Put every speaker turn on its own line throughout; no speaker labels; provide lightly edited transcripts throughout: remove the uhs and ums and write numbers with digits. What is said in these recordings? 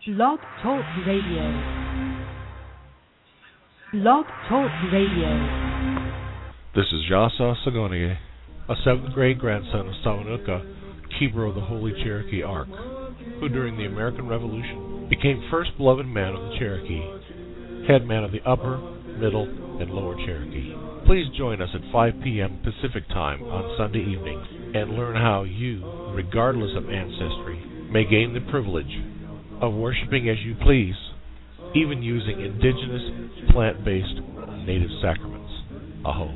Blog Talk Radio. Blog Talk Radio.
This is Jasa Sagonie, a 7th grade grandson of Samanuka, keeper of the Holy Cherokee Ark, who during the American Revolution became first beloved man of the Cherokee, head man of the Upper, Middle, and Lower Cherokee. Please join us at 5 p.m. Pacific Time on Sunday evenings and learn how you, regardless of ancestry, may gain the privilege of worshiping as you please, even using indigenous, plant-based, native sacraments. Aho.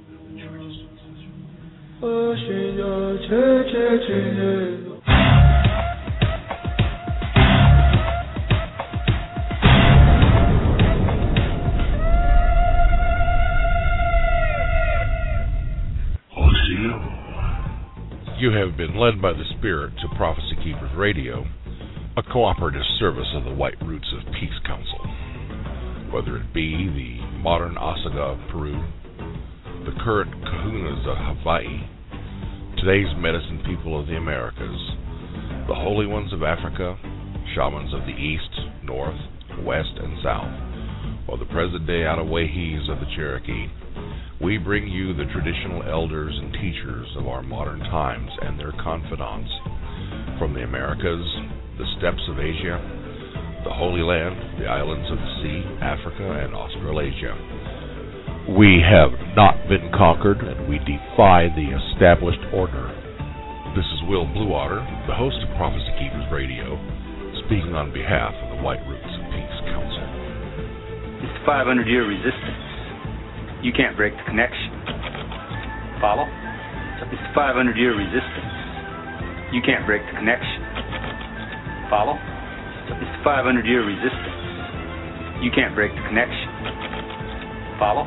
You have been led by the Spirit to Prophecy Keepers Radio, a cooperative service of the White Roots of Peace Council. Whether it be the modern Osaga of Peru, the current Kahunas of Hawaii, today's medicine people of the Americas, the holy ones of Africa, shamans of the East, North, West, and South, or the present-day Atawahis of the Cherokee, we bring you the traditional elders and teachers of our modern times and their confidants from the Americas, the steppes of Asia, the Holy Land, the islands of the sea, Africa, and Australasia. We have not been conquered, and we defy the established order. This is Will Bluewater, the host of Prophecy Keepers Radio, speaking on behalf of the White Roots of Peace Council.
It's 500-year resistance. You can't break the connection. Follow? It's 500-year resistance. You can't break the connection. Follow? It's 500-year resistance. You can't break the connection. Follow?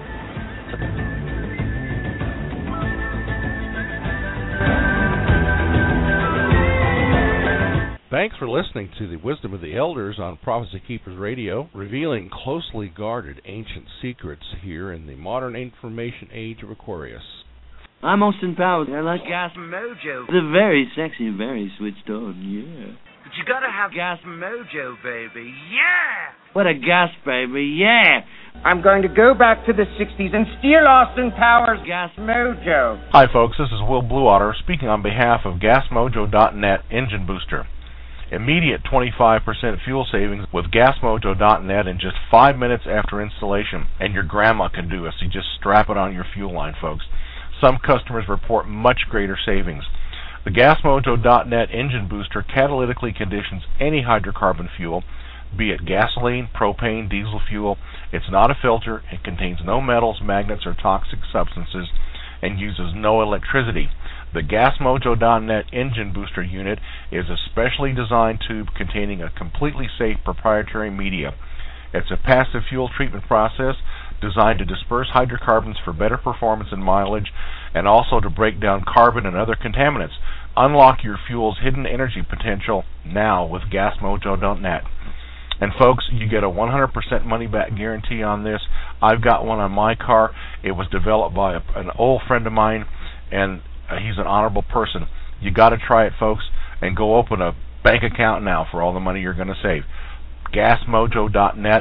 Thanks for listening to the Wisdom of the Elders on Prophecy Keepers Radio, revealing closely guarded ancient secrets here in the modern information age of Aquarius.
I'm Austin Powers. I like Gas Mojo. The very sexy, very switched on, yeah.
But you gotta have Gas Mojo, baby, yeah!
What a gas, baby, yeah!
I'm going to go back to the 60s and steal Austin Powers' Gas Mojo.
Hi, folks, this is Will Bluewater speaking on behalf of GasMojo.net Engine Booster. Immediate 25% fuel savings with GasMojo.net in just 5 minutes after installation. And your grandma can do it, so you just strap it on your fuel line, folks. Some customers report much greater savings. The GasMojo.net engine booster catalytically conditions any hydrocarbon fuel, be it gasoline, propane, diesel fuel. It's not a filter, it contains no metals, magnets, or toxic substances, and uses no electricity. The GasMojo.net engine booster unit is a specially designed tube containing a completely safe proprietary media. It's a passive fuel treatment process designed to disperse hydrocarbons for better performance and mileage, and also to break down carbon and other contaminants. Unlock your fuel's hidden energy potential now with GasMojo.net. And folks, you get a 100% money-back guarantee on this. I've got one on my car. It was developed by an old friend of mine, and he's an honorable person. You got to try it, folks, and go open a bank account now for all the money you're going to save. GasMojo.net,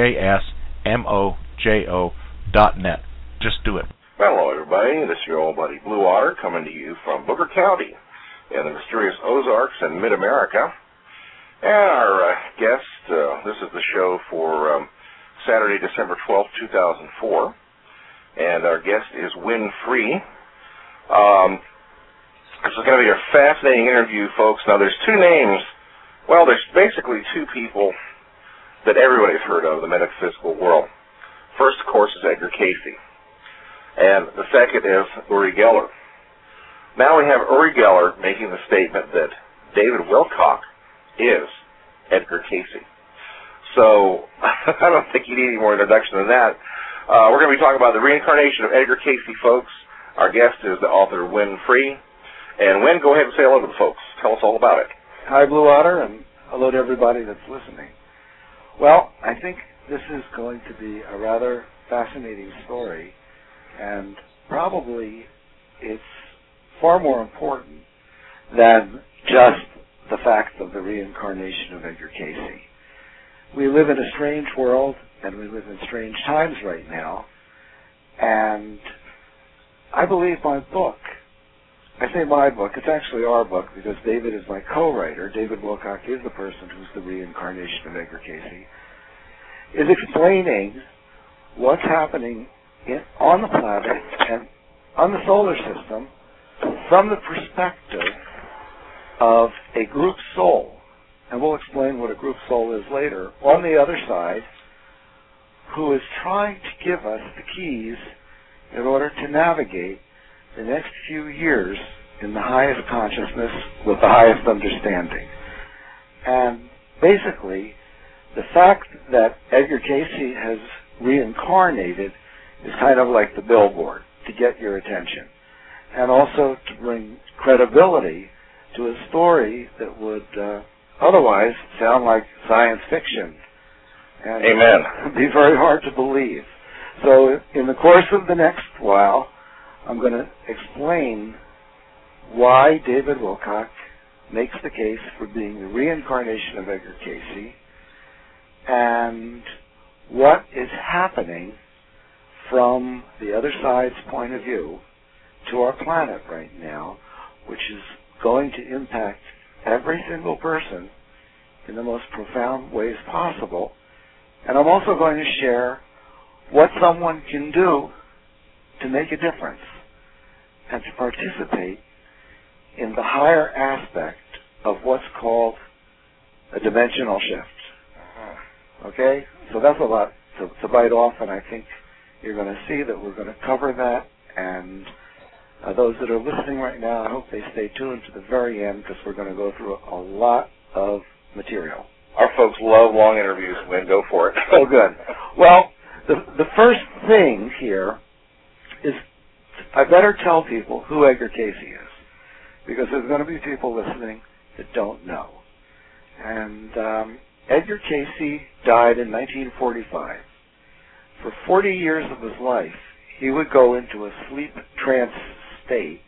GasMojo.net. Just do it.
Hello, everybody. This is your old buddy Bluewater coming to you from Booker County in the mysterious Ozarks in mid-America. And our guest, this is the show for Saturday, December 12th, 2004. And our guest is Win Free. This is going to be a fascinating interview, folks. Now, there's two names. Well, there's basically two people that everybody's heard of in the metaphysical world. First, of course, is Edgar Cayce. And the second is Uri Geller. Now we have Uri Geller making the statement that David Wilcock is Edgar Cayce. So I don't think you need any more introduction than that. We're going to be talking about the reincarnation of Edgar Cayce, folks. Our guest is the author Win Free. And Win, go ahead and say hello to the folks. Tell us all about it.
Hi, Bluewater, and hello to everybody that's listening. Well, I think this is going to be a rather fascinating story, and probably it's far more important than just the fact of the reincarnation of Edgar Cayce. we live in a strange world, and we live in strange times right now. And I believe my book, I say my book, it's actually our book because David is my co-writer. David Wilcock is the person who's the reincarnation of Edgar Cayce, is explaining what's happening on the planet and on the solar system from the perspective of a group soul. And we'll explain what a group soul is later, on the other side, who is trying to give us the keys in order to navigate the next few years in the highest consciousness with the highest understanding. And basically, the fact that Edgar Cayce has reincarnated is kind of like the billboard to get your attention, and also to bring credibility to a story that would otherwise sound like science fiction. And
Amen.
It would be very hard to believe. So in the course of the next while, I'm going to explain why David Wilcock makes the case for being the reincarnation of Edgar Cayce and what is happening from the other side's point of view to our planet right now, which is going to impact every single person in the most profound ways possible. And I'm also going to share what someone can do to make a difference and to participate in the higher aspect of what's called a dimensional shift. Okay? So that's a lot to bite off, and I think you're going to see that we're going to cover that. And those that are listening right now, I hope they stay tuned to the very end because we're going to go through a lot of material.
Our folks love long interviews, Lynn. Go for it.
Oh, good. Well, the first thing here is I better tell people who Edgar Cayce is, because there's going to be people listening that don't know. And Edgar Cayce died in 1945. For 40 years of his life, he would go into a sleep trance state,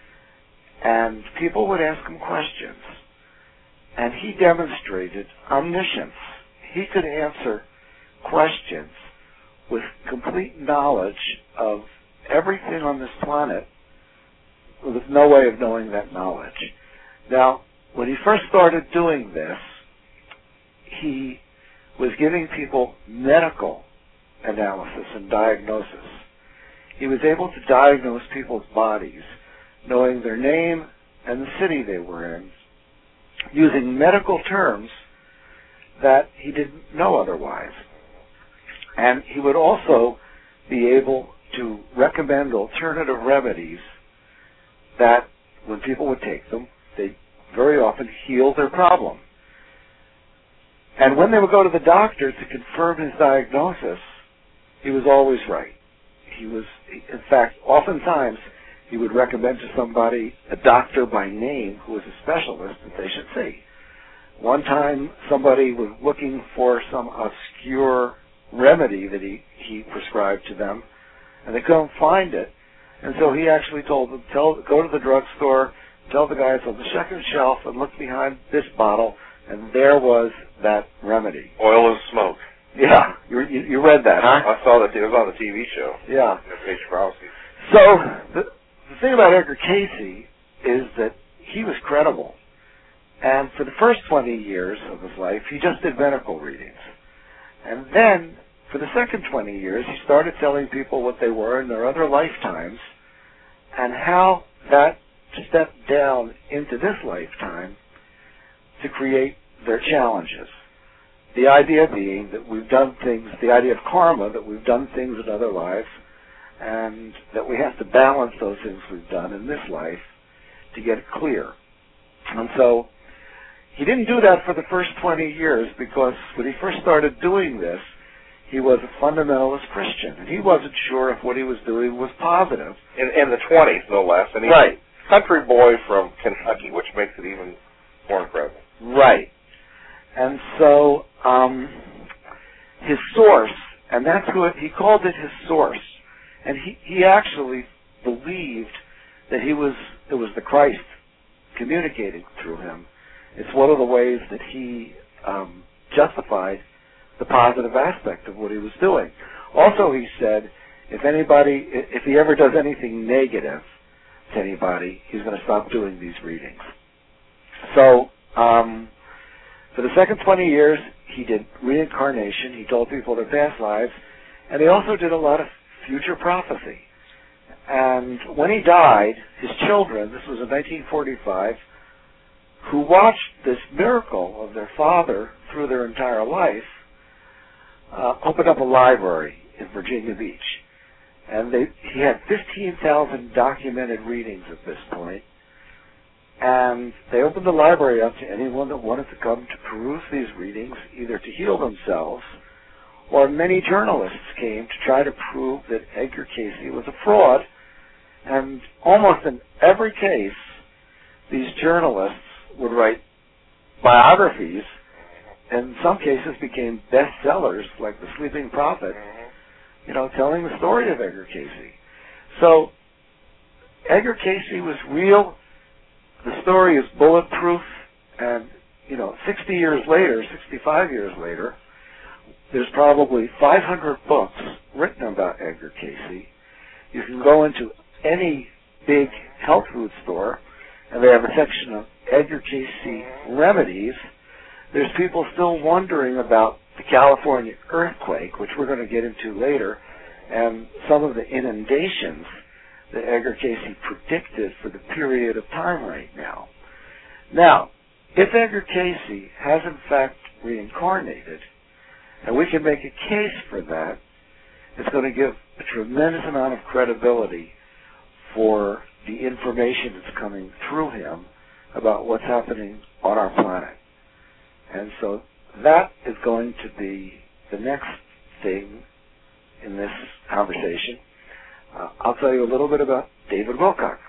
and people would ask him questions. And he demonstrated omniscience. He could answer questions with complete knowledge of everything on this planet with no way of knowing that knowledge. Now, when he first started doing this, he was giving people medical analysis and diagnosis. He was able to diagnose people's bodies, knowing their name and the city they were in, using medical terms that he didn't know otherwise. And he would also be able to recommend alternative remedies that, when people would take them, they very often heal their problem. And when they would go to the doctor to confirm his diagnosis, he was always right. In fact, oftentimes, he would recommend to somebody a doctor by name who was a specialist that they should see. One time, somebody was looking for some obscure remedy that he prescribed to them, and they couldn't find it. And so he actually told them, go to the drugstore, tell the guys on the second shelf and look behind this bottle, and there was that remedy.
Oil and smoke.
Yeah, you read that, huh?
I saw that. It was on the TV show.
Yeah.
Page Prophecy.
So the thing about Edgar Cayce is that he was credible. And for the first 20 years of his life, he just did medical readings. And then, for the second 20 years, he started telling people what they were in their other lifetimes and how that stepped down into this lifetime to create their challenges. The idea being that we've done things, the idea of karma, that we've done things in other lives, and that we have to balance those things we've done in this life to get it clear. And so he didn't do that for the first 20 years because when he first started doing this, he was a fundamentalist Christian, and he wasn't sure if what he was doing was positive.
In the 20s, no less. And he's
right.
A country boy from Kentucky, which makes it even more incredible.
Right. And so his source, and that's what he called it, his source. And he actually believed that it was the Christ communicating through him. It's one of the ways that he justified the positive aspect of what he was doing. Also, he said, if he ever does anything negative to anybody, he's going to stop doing these readings. So, for the second 20 years, he did reincarnation. He told people their past lives, and he also did a lot of future prophecy. And when he died, his children, this was in 1945, who watched this miracle of their father through their entire life, opened up a library in Virginia Beach. And he had 15,000 documented readings at this point. And they opened the library up to anyone that wanted to come to peruse these readings, either to heal themselves, or many journalists came to try to prove that Edgar Cayce was a fraud. And almost in every case, these journalists would write biographies, and in some cases became bestsellers, like The Sleeping Prophet, telling the story of Edgar Cayce. So, Edgar Cayce was real. The story is bulletproof, and, 60 years later, 65 years later, there's probably 500 books written about Edgar Cayce. You can go into any big health food store, and they have a section of Edgar Cayce remedies. There's people still wondering about the California earthquake, which we're going to get into later, and some of the inundations that Edgar Cayce predicted for the period of time right now. Now, if Edgar Cayce has in fact reincarnated, and we can make a case for that, it's going to give a tremendous amount of credibility for the information that's coming through him about what's happening on our planet. And so that is going to be the next thing in this conversation. I'll tell you a little bit about David Wilcock.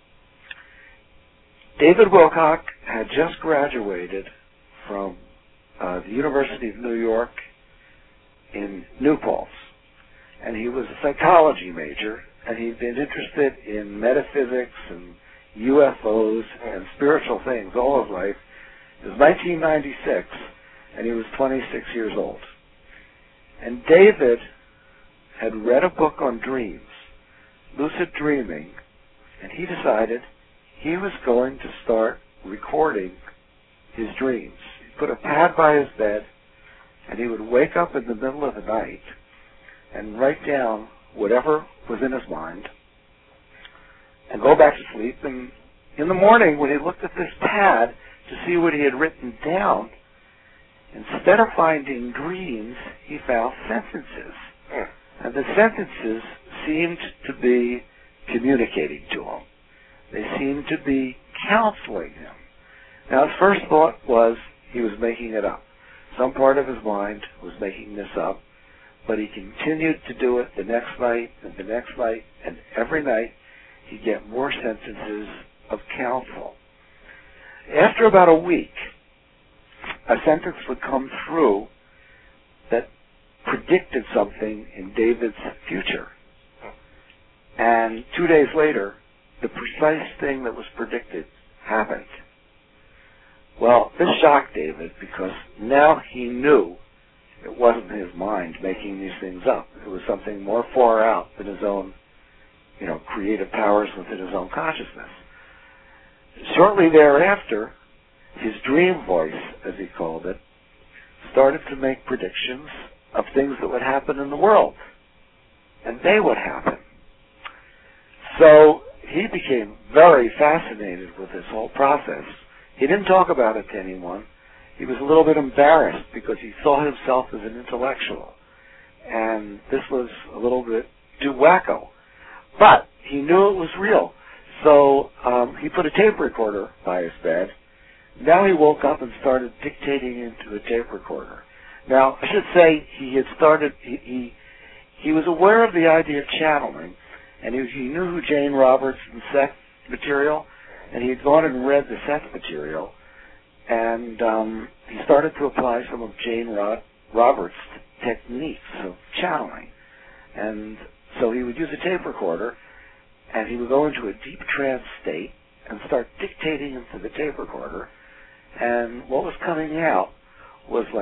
David Wilcock had just graduated from the University of New York in New Paltz, and he was a psychology major, and he'd been interested in metaphysics and UFOs and spiritual things all his life. It was 1996, and he was 26 years old. And David had read a book on dreams, lucid dreaming, and he decided he was going to start recording his dreams. He put a pad by his bed, and he would wake up in the middle of the night and write down whatever was in his mind and go back to sleep. And in the morning, when he looked at this pad to see what he had written down, instead of finding dreams, he found sentences. And the sentences seemed to be communicating to him. They seemed to be counseling him. Now, his first thought was he was making it up. Some part of his mind was making this up, but he continued to do it the next night and the next night, and every night he'd get more sentences of counsel. After about a week, a sentence would come through that predicted something in David's future. And 2 days later, the precise thing that was predicted happened. Well, this shocked David because now he knew it wasn't his mind making these things up. It was something more far out than his own, creative powers within his own consciousness. Shortly thereafter, his dream voice, as he called it, started to make predictions of things that would happen in the world. And they would happen. So he became very fascinated with this whole process. He didn't talk about it to anyone. He was a little bit embarrassed because he saw himself as an intellectual. And this was a little bit too wacko. But he knew it was real. So he put a tape recorder by his bed. Now he woke up and started dictating into a tape recorder. Now, I should say he had started, he was aware of the idea of channeling, and he knew who Jane Roberts and Seth material, and he had gone and read the Seth material, and he started to apply some of Jane Roberts' techniques of channeling. And so he would use a tape recorder, and he would go into a deep trance state and start dictating into the tape recorder, and what was coming out was like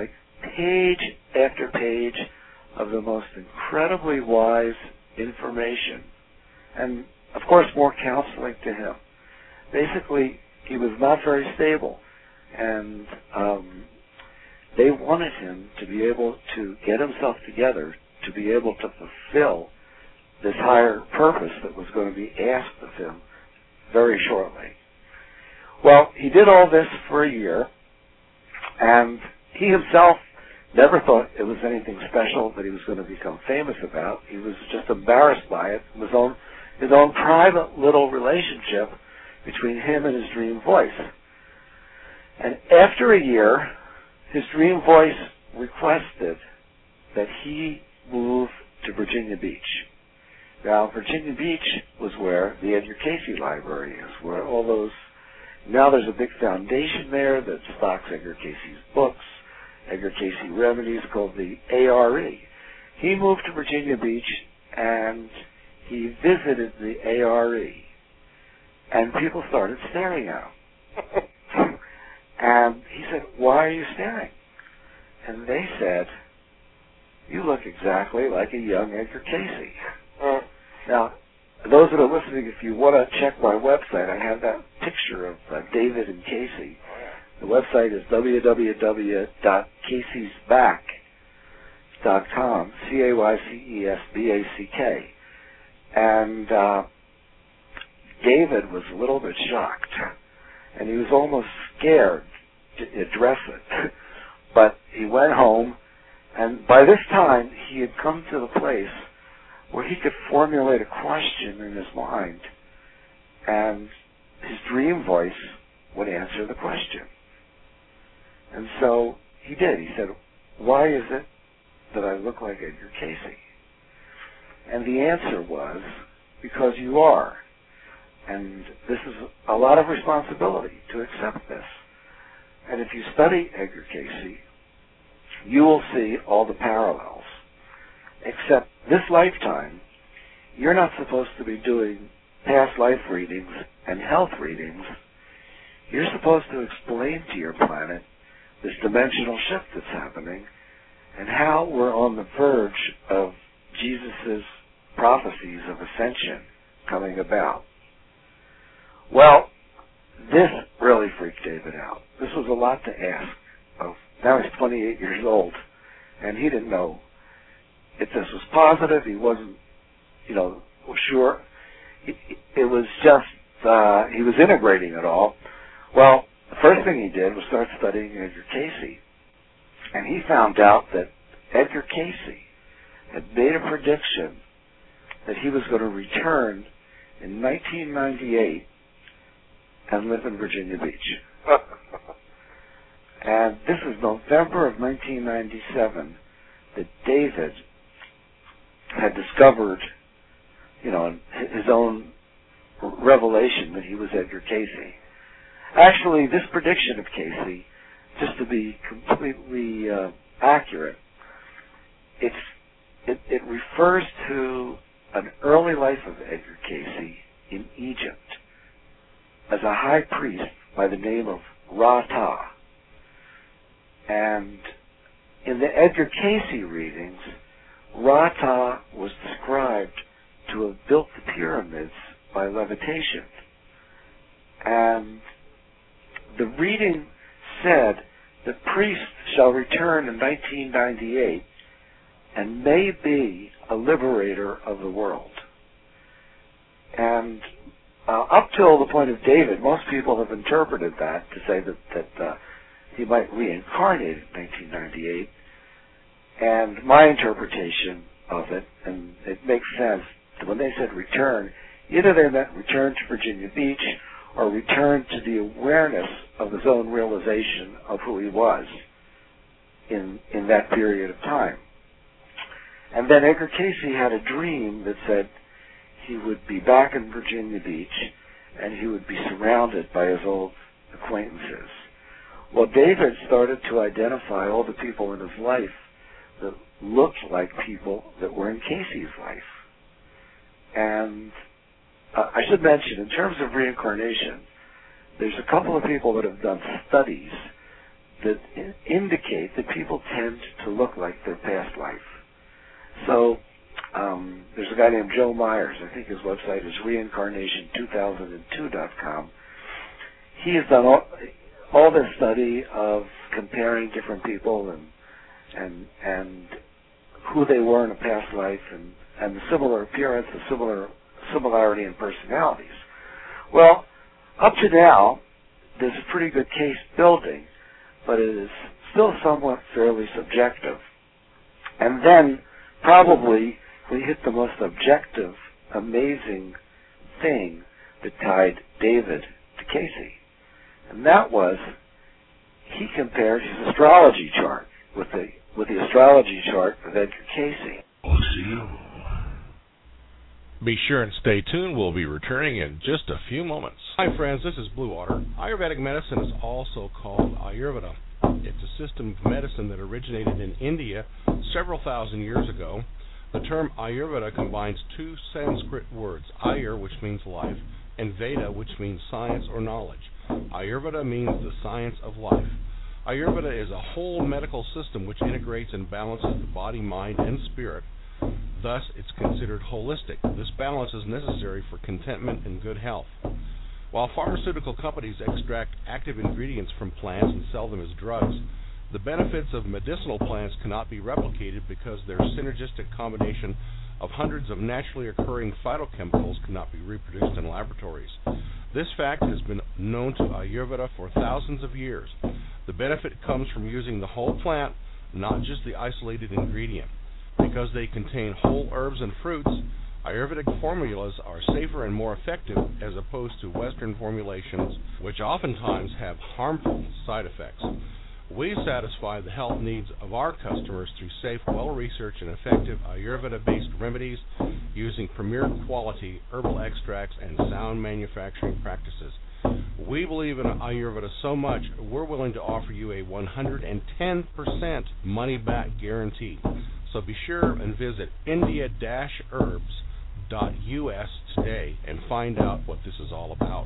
page after page of the most incredibly wise information, and of course more counseling to him. Basically, he was not very stable, and they wanted him to be able to get himself together to be able to fulfill this higher purpose that was going to be asked of him very shortly. Well, he did all this for a year, and he himself never thought it was anything special that he was going to become famous about. He was just embarrassed by it, his own private little relationship between him and his dream voice. And after a year, his dream voice requested that he move to Virginia Beach. Now, Virginia Beach was where the Edgar Cayce Library is, where all those... Now there's a big foundation there that stocks Edgar Cayce's books, Edgar Cayce Remedies, called the ARE. He moved to Virginia Beach, and he visited the ARE. And people started staring at him. And he said, "Why are you staring?" And they said, "You look exactly like a young Edgar Cayce." Now, those that are listening, if you want to check my website, I have that picture of David and Cayce. The website is www.caycesback.com, CAYCESBACK. And David was a little bit shocked, and he was almost scared to address it. But he went home, and by this time, he had come to the place where he could formulate a question in his mind, and his dream voice would answer the question. And so he did. He said, "Why is it that I look like Edgar Cayce?" And the answer was, "Because you are." And this is a lot of responsibility to accept this. And if you study Edgar Cayce, you will see all the parallels. Except this lifetime, you're not supposed to be doing past life readings and health readings. You're supposed to explain to your planet this dimensional shift that's happening and how we're on the verge of Jesus' prophecies of ascension coming about. Well, this really freaked David out. This was a lot to ask. Now he's 28 years old, and he didn't know if this was positive. He wasn't, sure. It was just, he was integrating it all. Well, the first thing he did was start studying Edgar Cayce. And he found out that Edgar Cayce had made a prediction that he was going to return in 1998 and live in Virginia Beach. And this is November of 1997 that David had discovered, his own revelation that he was Edgar Cayce. Actually, this prediction of Cayce, just to be completely accurate, it refers to an early life of Edgar Cayce in Egypt as a high priest by the name of Ra-Ta. And in the Edgar Cayce readings, Ra-Ta was described to have built the pyramids by levitation. And the reading said, "The priest shall return in 1998 and may be a liberator of the world." And up till the point of David, most people have interpreted that to say that he might reincarnate in 1998. And my interpretation of it, and it makes sense, when they said return, either they meant return to Virginia Beach or return to the awareness of his own realization of who he was in that period of time. And then Edgar Cayce had a dream that said he would be back in Virginia Beach and he would be surrounded by his old acquaintances. Well, David started to identify all the people in his life that looked like people that were in Cayce's life. And I should mention, in terms of reincarnation, there's a couple of people that have done studies that indicate that people tend to look like their past life. So there's a guy named Joe Myers. I think his website is reincarnation2002.com. He has done all this study of comparing different people and who they were in a past life and the similar appearance, the similarity in personalities. Well, up to now, there's a pretty good case building, but it is still somewhat fairly subjective. And then probably we hit the most objective, amazing thing that tied David to Casey. And that was, he compared his astrology chart with the astrology chart of Edgar Casey.
Be sure and stay tuned. We'll be returning in just a few moments. Hi friends, this is Blue Water. Ayurvedic medicine is also called Ayurveda. It's a system of medicine that originated in India several thousand years ago. The term Ayurveda combines two Sanskrit words, Ayur, which means life, and Veda, which means science or knowledge. Ayurveda means the science of life. Ayurveda is a whole medical system which integrates and balances the body, mind, and spirit. Thus, it's considered holistic. This balance is necessary for contentment and good health. While pharmaceutical companies extract active ingredients from plants and sell them as drugs, the benefits of medicinal plants cannot be replicated because their synergistic combination of hundreds of naturally occurring phytochemicals cannot be reproduced in laboratories. This fact has been known to Ayurveda for thousands of years. The benefit comes from using the whole plant, not just the isolated ingredient. Because they contain whole herbs and fruits, Ayurvedic formulas are safer and more effective as opposed to Western formulations, which oftentimes have harmful side effects. We satisfy the health needs of our customers through safe, well-researched, and effective Ayurveda-based remedies using premier quality herbal extracts and sound manufacturing practices. We believe in Ayurveda so much, we're willing to offer you a 110% money-back guarantee. So be sure and visit india-herbs.us today and find out what this is all about.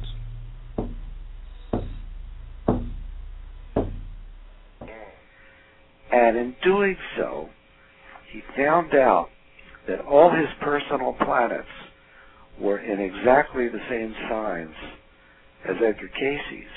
And in doing so, he found out that all his personal planets were in exactly the same signs as Edgar Casey's.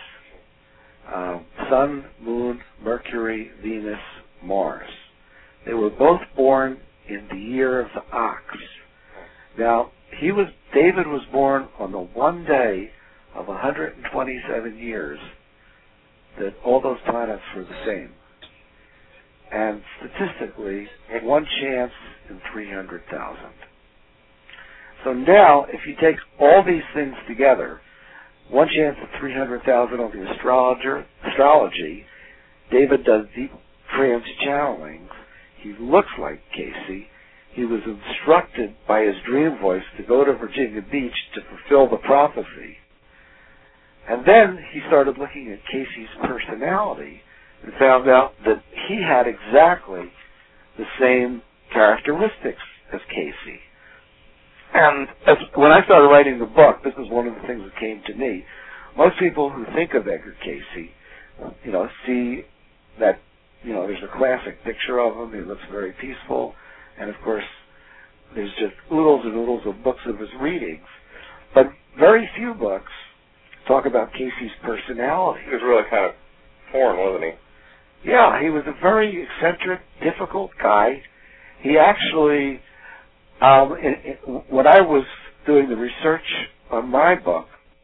Sun, Moon, Mercury, Venus, Mars. They were both born in the year of the ox. Now, David was born on the one day of 127 years that all those planets were the same. And statistically, one chance in 300,000. So now, if you take all these things together, one chance in 300,000 on the astrology, David does deep trance channelings. He looks like Casey. He was instructed by his dream voice to go to Virginia Beach to fulfill the prophecy. And then he started looking at Casey's personality and found out that he had exactly the same characteristics as Casey. And when I started writing the book, this is one of the things that came to me. Most people who think of Edgar Casey, see that, there's a classic picture of him. He looks very peaceful. And, of course, there's just oodles and oodles of books of his readings. But very few books talk about Casey's personality.
He was really kind of torn, wasn't he?
Yeah, he was a very eccentric, difficult guy. He actually, when I was doing the research on my book,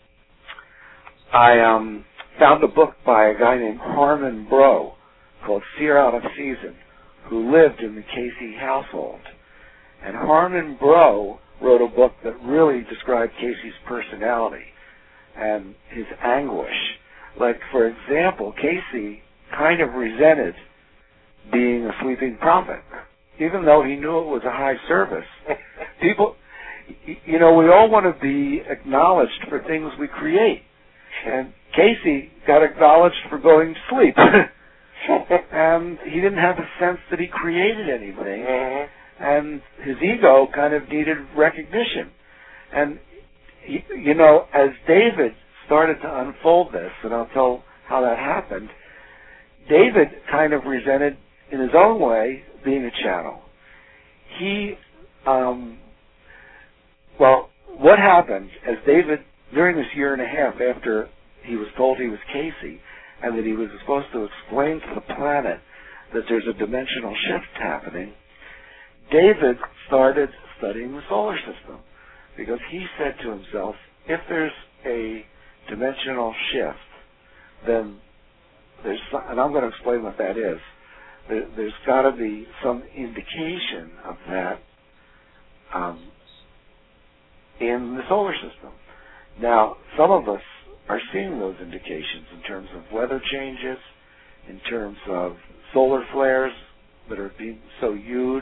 I found a book by a guy named Harmon Brough called Seer Out of Season, who lived in the Casey household. And Harmon Brough wrote a book that really described Casey's personality and his anguish. Like, for example, Casey kind of resented being a sleeping prophet, even though he knew it was a high service. People, we all want to be acknowledged for things we create. And Casey got acknowledged for going to sleep. And he didn't have a sense that he created anything. Mm-hmm. And his ego kind of needed recognition. And, as David started to unfold this, and I'll tell how that happened, David kind of resented, in his own way, being a channel. What happened as David, during this year and a half after he was told he was Casey, and that he was supposed to explain to the planet that there's a dimensional shift happening, David started studying the solar system, because he said to himself, if there's a dimensional shift, then and I'm going to explain what that is, there's got to be some indication of that in the solar system. Now, some of us are seeing those indications in terms of weather changes, in terms of solar flares that are being so huge.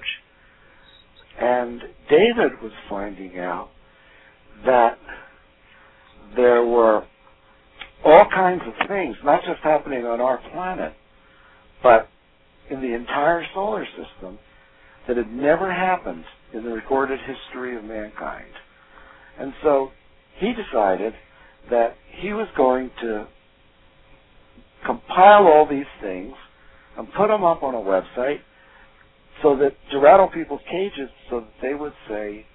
And David was finding out that there were all kinds of things, not just happening on our planet, but in the entire solar system, that had never happened in the recorded history of mankind. And so he decided that he was going to compile all these things and put them up on a website so that to rattle people's cages, so that they would say,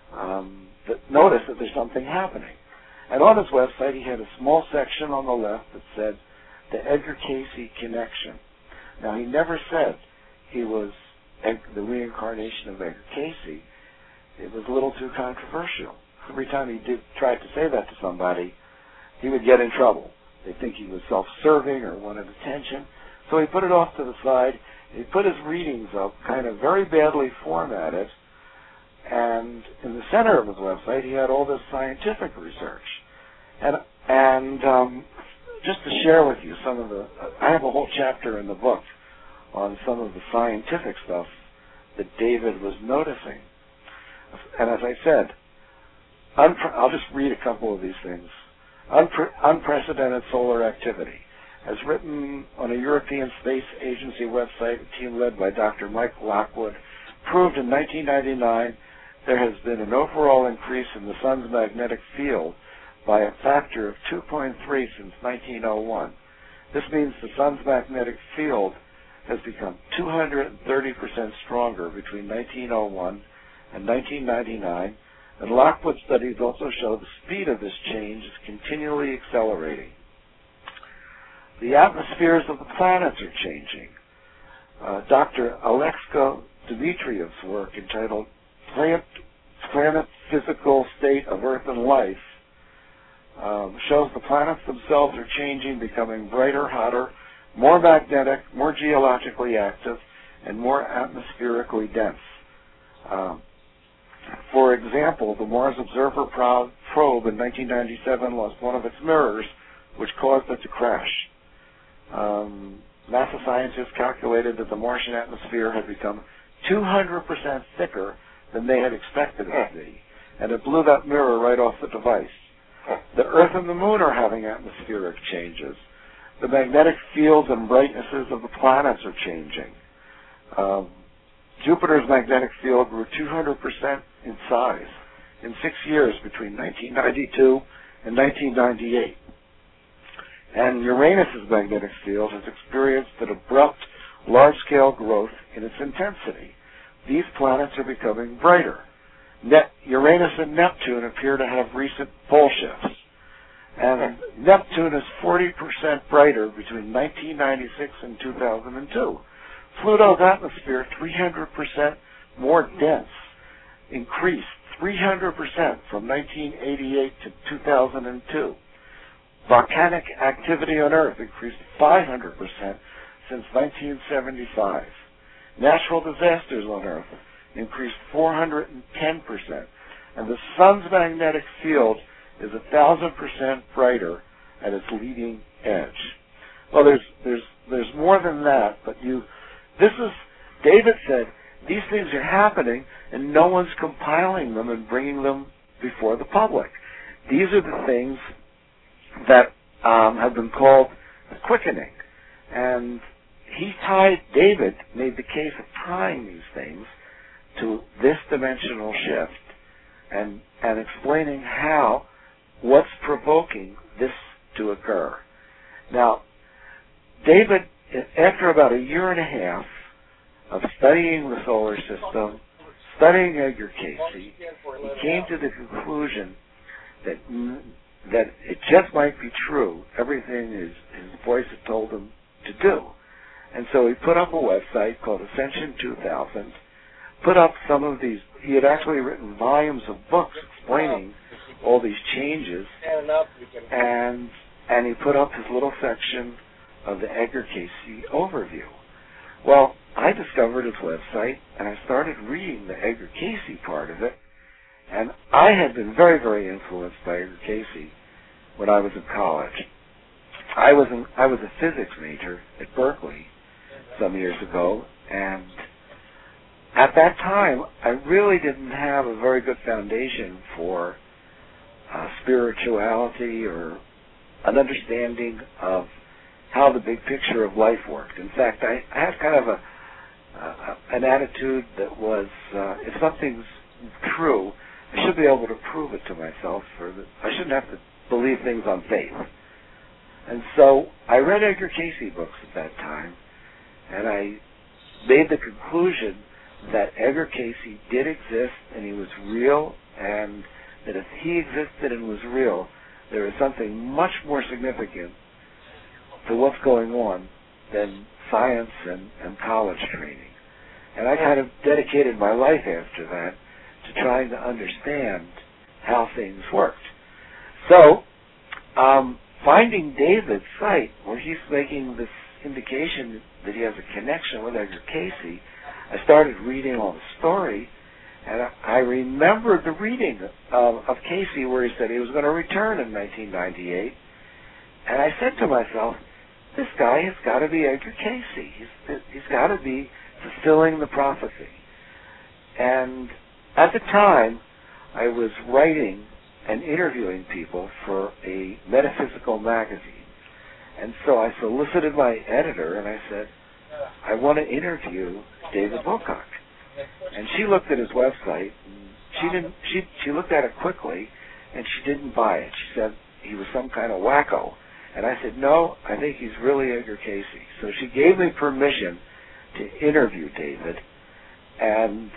notice that there's something happening. And on his website, he had a small section on the left that said, the Edgar Casey Connection. Now, he never said he was the reincarnation of Edgar Casey. It was a little too controversial. Every time he tried to say that to somebody, he would get in trouble. They'd think he was self-serving or wanted attention. So he put it off to the side. He put his readings up, kind of very badly formatted, and in the center of his website, he had all this scientific research. And just to share with you some of I have a whole chapter in the book on some of the scientific stuff that David was noticing. And as I said, I'll just read a couple of these things. Unprecedented solar activity. As written on a European Space Agency website, a team led by Dr. Mike Lockwood, proved in 1999 there has been an overall increase in the sun's magnetic field by a factor of 2.3 since 1901. This means the sun's magnetic field has become 230% stronger between 1901 and 1999, and Lockwood studies also show the speed of this change is continually accelerating. The atmospheres of the planets are changing. Dr. Alexko Dmitriev's work entitled Planet Physical State of Earth and Life shows the planets themselves are changing, becoming brighter, hotter, more magnetic, more geologically active, and more atmospherically dense. For example, the Mars Observer probe in 1997 lost one of its mirrors, which caused it to crash. NASA scientists calculated that the Martian atmosphere had become 200% thicker than they had expected it to be, and it blew that mirror right off the device. The Earth and the Moon are having atmospheric changes. The magnetic fields and brightnesses of the planets are changing. Jupiter's magnetic field grew 200% in size in 6 years between 1992 and 1998. And Uranus's magnetic field has experienced an abrupt, large-scale growth in its intensity. These planets are becoming brighter. Uranus and Neptune appear to have recent pole shifts. And Neptune is 40% brighter between 1996 and 2002. Pluto's atmosphere, 300% more dense, increased 300% from 1988 to 2002. Volcanic activity on Earth increased 500% since 1975. Natural disasters on Earth increased 410%. And the sun's magnetic field is 1,000% brighter at its leading edge. Well, there's more than that, but David said, these things are happening and no one's compiling them and bringing them before the public. These are the things that have been called the quickening. And David made the case of tying these things to this dimensional shift and explaining what's provoking this to occur. Now, David after about a year and a half of studying the solar system, studying Edgar Cayce, he came to the conclusion that it just might be true, everything his voice had told him to do. And so he put up a website called Ascension 2000, put up some of these, he had actually written volumes of books explaining all these changes, and he put up his little section of the Edgar Cayce overview. Well, I discovered his website, and I started reading the Edgar Cayce part of it, and I had been very, very influenced by Edgar Cayce when I was in college. I was a physics major at Berkeley some years ago, and at that time, I really didn't have a very good foundation for spirituality or an understanding of how the big picture of life worked. In fact, I had kind of an attitude that was, if something's true, I should be able to prove it to myself, I shouldn't have to believe things on faith. And so I read Edgar Cayce books at that time, and I made the conclusion that Edgar Cayce did exist, and he was real, and that if he existed and was real, there is something much more significant to what's going on than science and college training. And I kind of dedicated my life after that to trying to understand how things worked. So, finding David's site where he's making this indication that he has a connection with Edgar Cayce, I started reading all the story, and I remembered the reading of Cayce where he said he was going to return in 1998, and I said to myself, this guy has got to be Edgar Cayce. He's got to be fulfilling the prophecy. And at the time, I was writing and interviewing people for a metaphysical magazine. And so I solicited my editor, and I said, I want to interview David Wilcock. And she looked at his website, and she looked at it quickly, and she didn't buy it. She said he was some kind of wacko. And I said, no, I think he's really Edgar Cayce. So she gave me permission to interview David, and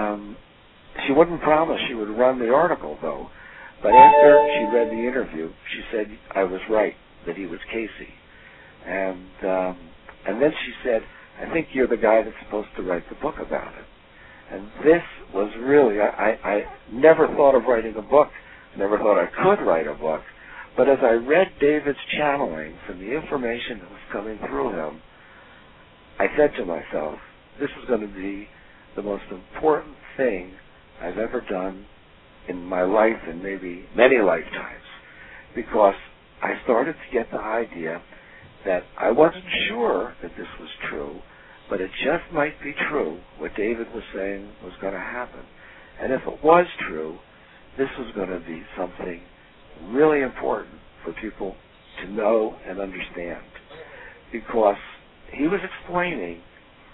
she wouldn't promise she would run the article, though. But after she read the interview, she said I was right, that he was Cayce. And then she said, I think you're the guy that's supposed to write the book about it. And this was really, I never thought of writing a book, never thought I could write a book. But as I read David's channelings and the information that was coming through him, I said to myself, this is going to be the most important thing I've ever done in my life and maybe many lifetimes, because I started to get the idea that I wasn't sure that this was true, but it just might be true what David was saying was going to happen. And if it was true, this was going to be something really important for people to know and understand, because he was explaining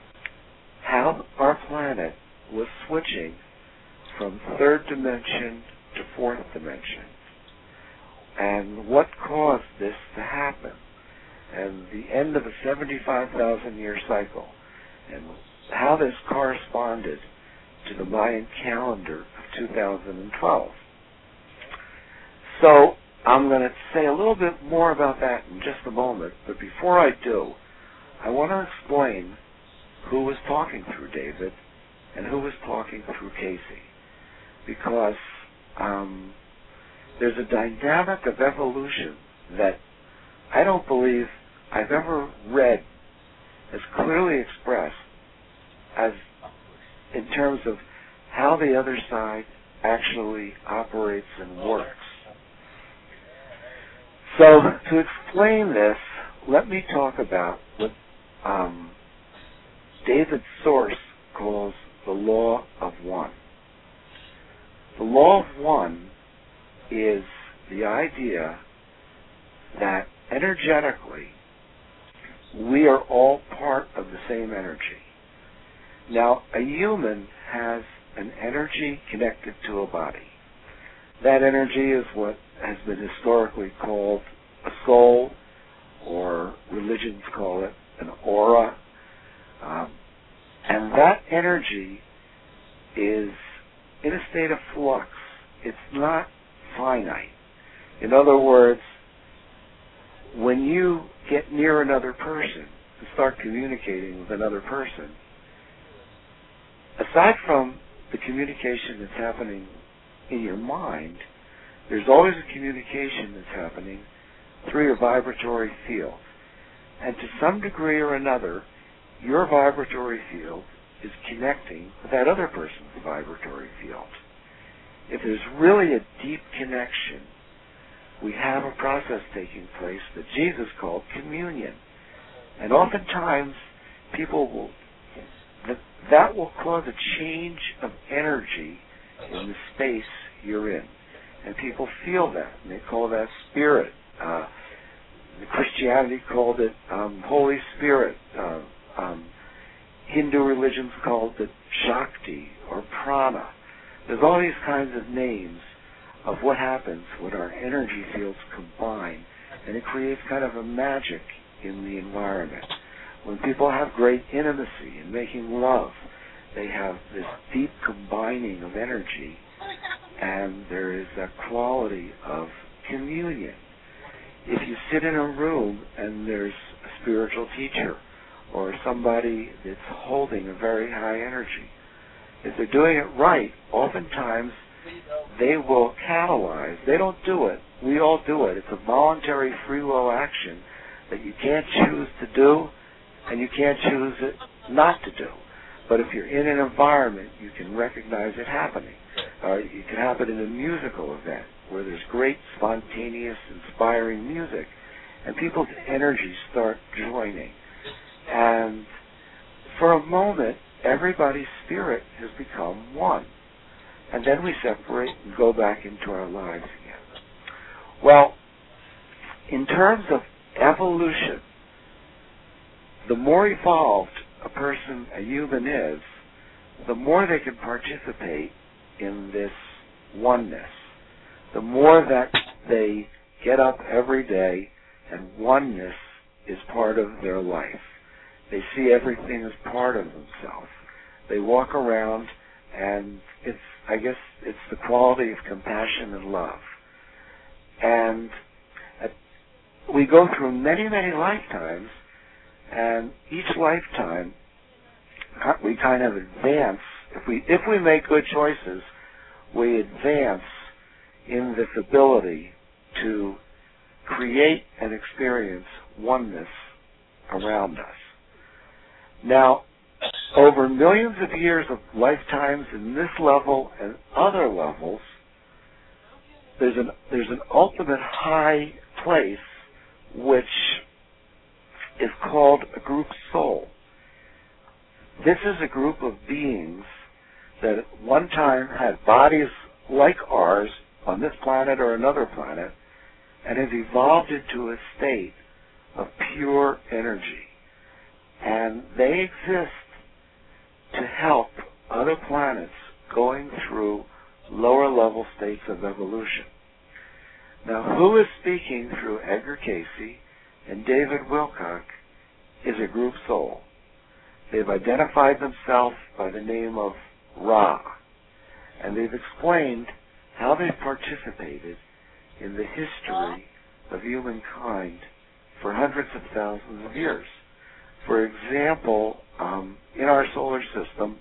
how our planet was switching from third dimension to fourth dimension, and what caused this to happen, and the end of a 75,000-year cycle, and how this corresponded to the Mayan calendar of 2012. So I'm going to say a little bit more about that in just a moment, but before I do, I want to explain who was talking through David and who was talking through Cayce, because there's a dynamic of evolution that I don't believe I've ever read as clearly expressed as in terms of how the other side actually operates and works. So to explain this, let me talk about what David's source calls the law of one. The law of one is the idea that energetically we are all part of the same energy. Now, a human has an energy connected to a body. That energy is what has been historically called a soul, or religions call it an aura. And that energy is in a state of flux. It's not finite. In other words, when you get near another person and start communicating with another person, aside from the communication that's happening in your mind, there's always a communication that's happening through your vibratory field. And to some degree or another, your vibratory field is connecting with that other person's vibratory field. If there's really a deep connection, we have a process taking place that Jesus called communion. And oftentimes, people will, that will cause a change of energy in the space you're in. And people feel that, and they call that spirit. Christianity called it Holy Spirit. Hindu religions called it Shakti or Prana. There's all these kinds of names of what happens when our energy fields combine, and it creates kind of a magic in the environment. When people have great intimacy and making love, they have this deep combining of energy, and there is a quality of communion. If you sit in a room and there's a spiritual teacher or somebody that's holding a very high energy, if they're doing it right, oftentimes they will catalyze. They don't do it. We all do it. It's a voluntary free will action that you can't choose to do and you can't choose it not to do. But if you're in an environment, you can recognize it happening. It can happen in a musical event where there's great, spontaneous, inspiring music, and people's energies start joining. And for a moment, everybody's spirit has become one. And then we separate and go back into our lives again. Well, in terms of evolution, the more evolved a person, a human is, the more they can participate in this oneness. The more that they get up every day and oneness is part of their life. They see everything as part of themselves. They walk around, and I guess it's the quality of compassion and love. And we go through many, many lifetimes, and each lifetime we kind of advance. If we make good choices, we advance in this ability to create and experience oneness around us. Now, over millions of years of lifetimes in this level and other levels, there's an ultimate high place which is called a group soul. This is a group of beings that at one time had bodies like ours on this planet or another planet and has evolved into a state of pure energy. And they exist to help other planets going through lower level states of evolution. Now, who is speaking through Edgar Cayce and David Wilcock is a group soul. They've identified themselves by the name of Ra, and they've explained how they've participated in the history of humankind for hundreds of thousands of years. For example, in our solar system,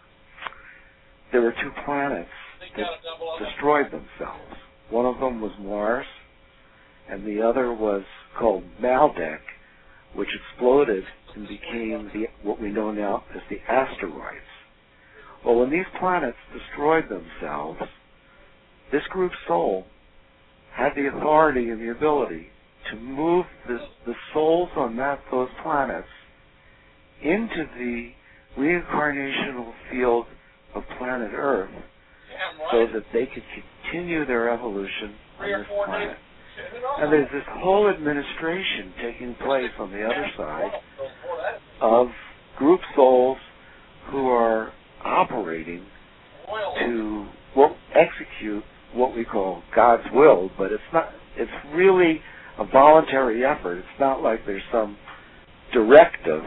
there were two planets that destroyed themselves. One of them was Mars, and the other was called Maldek, which exploded and became what we know now as the asteroids. Well, when these planets destroyed themselves, this group soul had the authority and the ability to move the souls on those planets into the reincarnational field of planet Earth so that they could continue their evolution on this planet. And there's this whole administration taking place on the other side of group souls who are operating to execute what we call God's will, but it's really a voluntary effort. It's not like there's some directive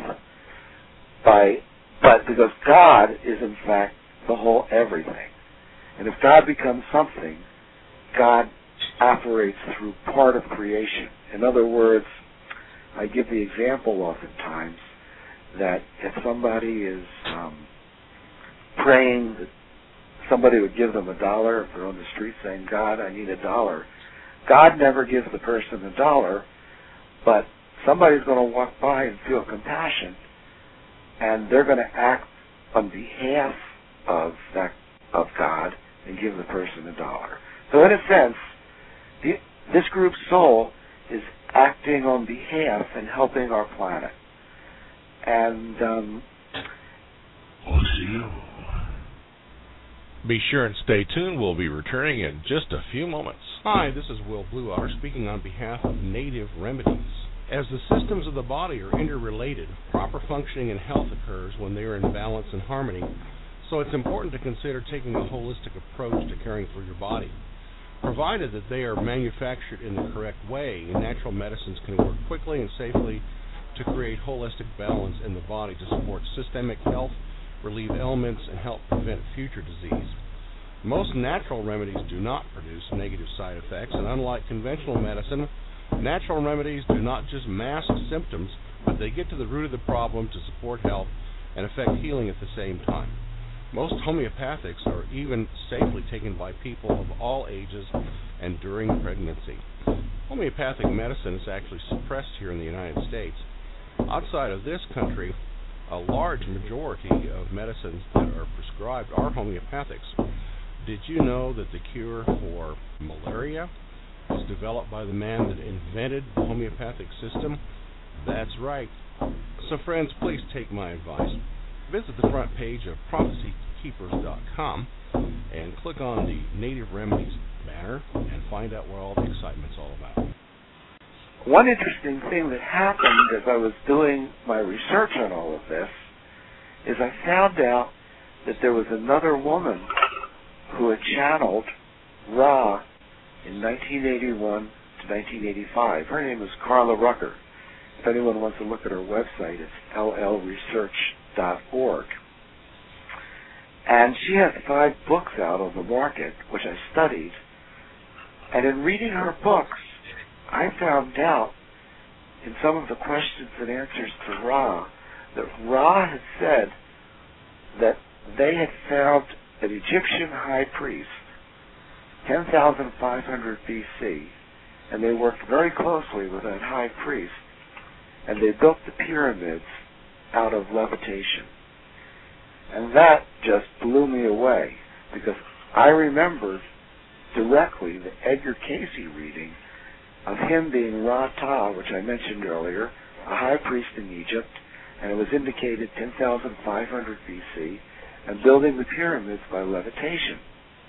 but because God is in fact the whole everything. And if God becomes something, God operates through part of creation. In other words, I give the example oftentimes that if somebody is praying that somebody would give them $1 if they're on the street saying, God, I need $1. God never gives the person $1, but somebody's going to walk by and feel compassion, and they're going to act on behalf of God and give the person $1. So in a sense, this group's soul is acting on behalf and helping our planet. And
be sure and stay tuned. We'll be returning in just a few moments. Hi, this is Will Bluewater speaking on behalf of Native Remedies. As the systems of the body are interrelated, proper functioning and health occurs when they are in balance and harmony. So it's important to consider taking a holistic approach to caring for your body. Provided that they are manufactured in the correct way, natural medicines can work quickly and safely to create holistic balance in the body to support systemic health, relieve ailments, and help prevent future disease. Most natural remedies do not produce negative side effects, and unlike conventional medicine, natural remedies do not just mask symptoms, but they get to the root of the problem to support health and affect healing at the same time. Most homeopathics are even safely taken by people of all ages and during pregnancy. Homeopathic medicine is actually suppressed here in the United States. Outside of this country, a large majority of medicines that are prescribed are homeopathics. Did you know that the cure for malaria was developed by the man that invented the homeopathic system? That's right. So friends, please take my advice. Visit the front page of prophecykeepers.com and click on the Native Remedies banner and find out what all the excitement's all about.
One interesting thing that happened as I was doing my research on all of this is I found out that there was another woman who had channeled Ra in 1981 to 1985. Her name is Carla Rucker. If anyone wants to look at her website, it's llresearch.org. And she has 5 books out on the market, which I studied. And in reading her books, I found out in some of the questions and answers to Ra that Ra had said that they had found an Egyptian high priest, 10,500 BC, and they worked very closely with that high priest, and they built the pyramids out of levitation. And that just blew me away, because I remembered directly the Edgar Cayce reading of him being Ra-Ta, which I mentioned earlier, a high priest in Egypt, and it was indicated 10,500 BC, and building the pyramids by levitation.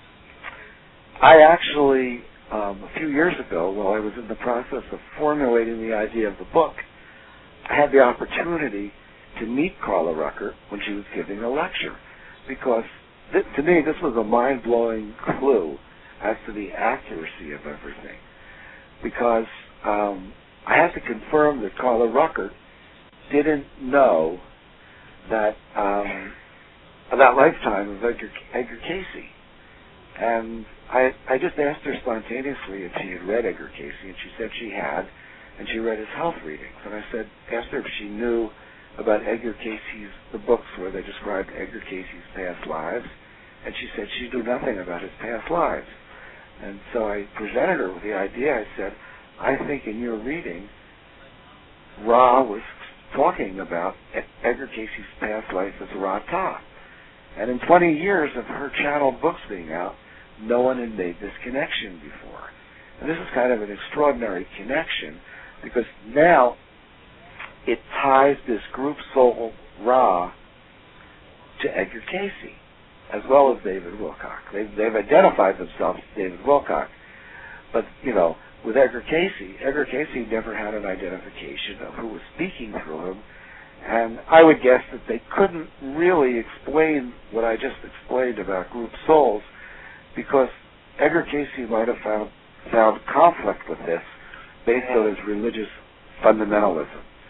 I actually, a few years ago, while I was in the process of formulating the idea of the book, I had the opportunity to meet Carla Rucker when she was giving a lecture, because to me this was a mind-blowing clue as to the accuracy of everything. Because I had to confirm that Carla Rucker didn't know that lifetime of Edgar Cayce. And I just asked her spontaneously if she had read Edgar Cayce, and she said she had, and she read his health readings. And I asked her if she knew about Edgar Cayce's, the books where they described Edgar Cayce's past lives, and she said she knew nothing about his past lives. And so I presented her with the idea. I said, I think in your reading, Ra was talking about Edgar Cayce's past life as Ra-Ta. And in 20 years of her channeled books being out, no one had made this connection before. And this is kind of an extraordinary connection, because now it ties this group soul Ra to Edgar Cayce, as well as David Wilcock. They've identified themselves as David Wilcock. But, with Edgar Cayce never had an identification of who was speaking through him. And I would guess that they couldn't really explain what I just explained about group souls, because Edgar Cayce might have found conflict with this based on his religious fundamentalism.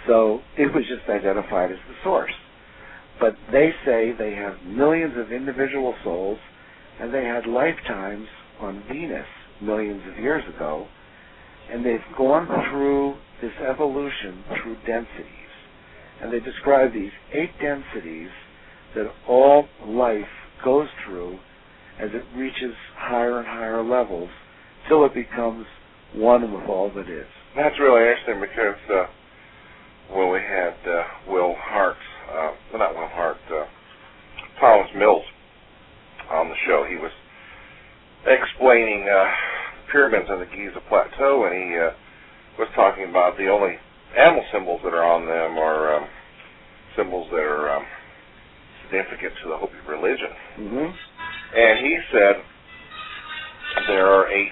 So it was just identified as the source. But they say they have millions of individual souls, and they had lifetimes on Venus millions of years ago, and they've gone through this evolution through densities. And they describe these 8 densities that all life goes through as it reaches higher and higher levels till it becomes one with all that is.
That's really interesting because when we had Will Hart, not Will Hart, Thomas Mills on the show, he was explaining pyramids on the Giza Plateau, and he was talking about the only animal symbols that are on them are symbols that are significant to the Hopi religion.
Mm-hmm.
And he said there are 8,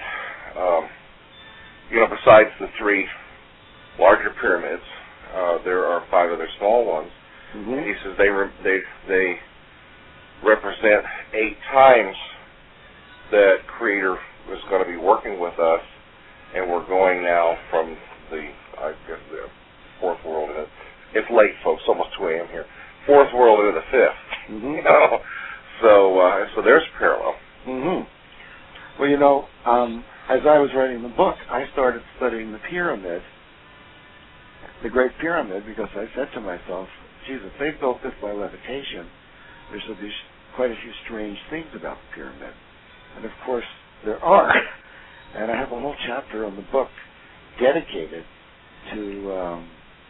besides the 3 larger pyramids, there are 5 other small ones.
Mm-hmm.
And he says they represent 8 times that Creator was going to be working with us, and we're going now from the 4th world. It's late, folks, almost 2 a.m. here. 4th world into the 5th.
Mm-hmm.
So there's a parallel.
Mm-hmm. Well, as I was writing the book, I started studying the pyramid, the Great Pyramid, because I said to myself, Jesus, they built this by levitation. There's quite a few strange things about the pyramid. And of course, there are. And I have a whole chapter in the book dedicated to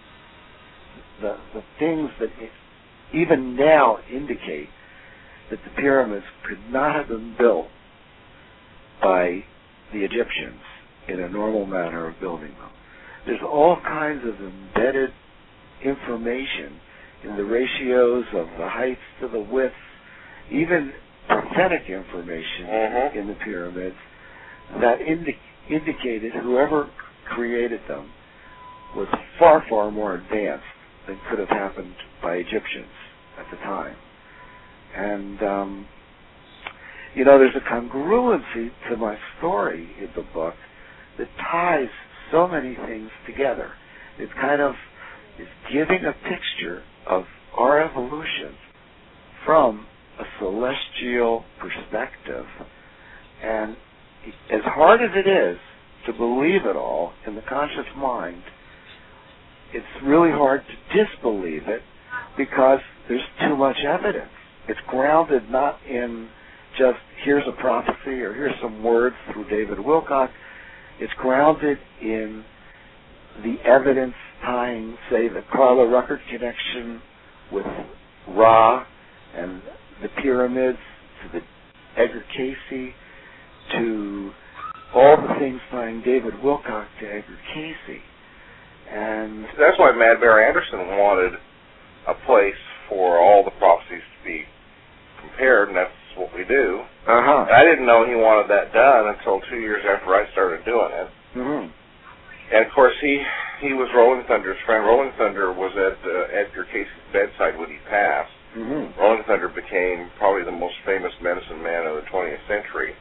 the things that even now indicate that the pyramids could not have been built by the Egyptians in a normal manner of building them. There's all kinds of embedded information in the ratios of the heights to the widths, even prophetic information in the pyramids that indicated whoever created them was far, far more advanced than could have happened by Egyptians at the time. And, there's a congruency to my story in the book that ties so many things together. It's giving a picture of our evolution from a celestial perspective. And as hard as it is to believe it all in the conscious mind, it's really hard to disbelieve it because there's too much evidence. It's grounded not in just here's a prophecy or here's some words through David Wilcock. It's grounded in the evidence tying, say, the Carla Ruckert connection with Ra and the pyramids, to the Edgar Cayce, to all the things tying David Wilcock to Edgar Cayce. And
that's why Mad Bear Anderson wanted a place for all the prophecies to be compared, and that's what we do.
Uh-huh.
I didn't know he wanted that done until 2 years after I started doing it.
Mm-hmm.
And, of course, he was Rolling Thunder's friend. Rolling Thunder was at Edgar Cayce's bedside when he passed.
Mm-hmm.
Rolling Thunder became probably the most famous medicine man of the 20th century.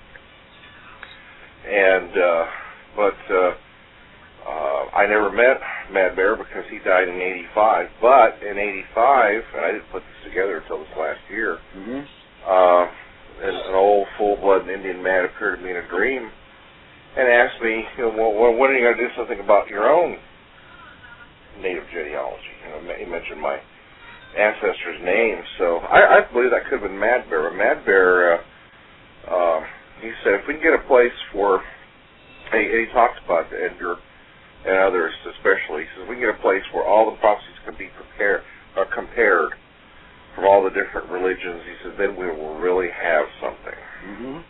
And, I never met Mad Bear because he died in 85. But in 85, and I didn't put this together until this last year, an old full-blood Indian man appeared to me in a dream and asked me, when are you going to do something about your own native genealogy? He mentioned my ancestors' names. So I believe that could have been Mad Bear. But Mad Bear, he said, if we can get a place for, he talked about Edgar and others especially, he says, we can get a place where all the prophecies can be compared from all the different religions, he says, then we will really have something.
Mm-hmm.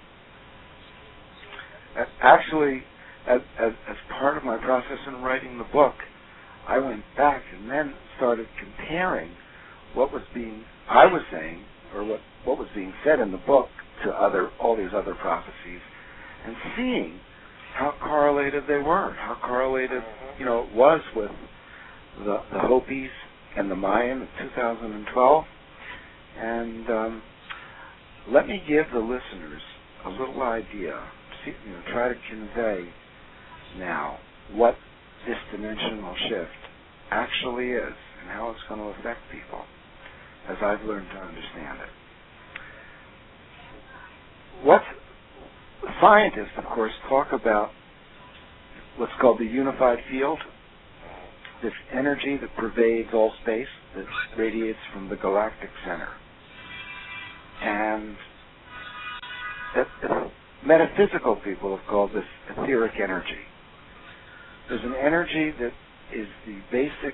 Actually, as part of my process in writing the book, I went back and then started comparing what I was saying, or what was being said in the book to all these other prophecies, and seeing how correlated they were, how correlated, it was with the Hopis and the Mayan of 2012. And let me give the listeners a little idea, try to convey now what this dimensional shift actually is and how it's going to affect people, as I've learned to understand it. What scientists, of course, talk about what's called the unified field, this energy that pervades all space, that radiates from the galactic center. And metaphysical people have called this etheric energy. There's an energy that is the basic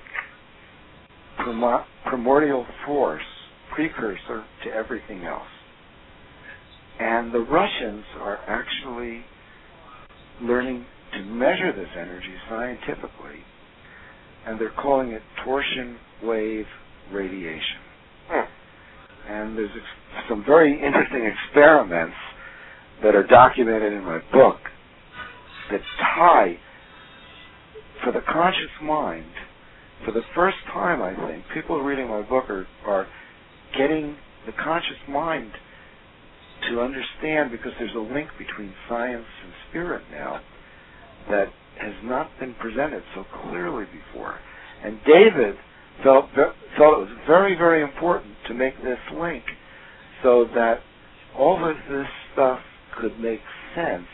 primordial force, precursor to everything else. And the Russians are actually learning to measure this energy scientifically, and they're calling it torsion wave radiation. And there's some very interesting experiments that are documented in my book that tie, for the conscious mind, for the first time, I think, people reading my book are getting the conscious mind to understand, because there's a link between science and spirit now that has not been presented so clearly before. And David felt it was very, very important to make this link so that all of this stuff could make sense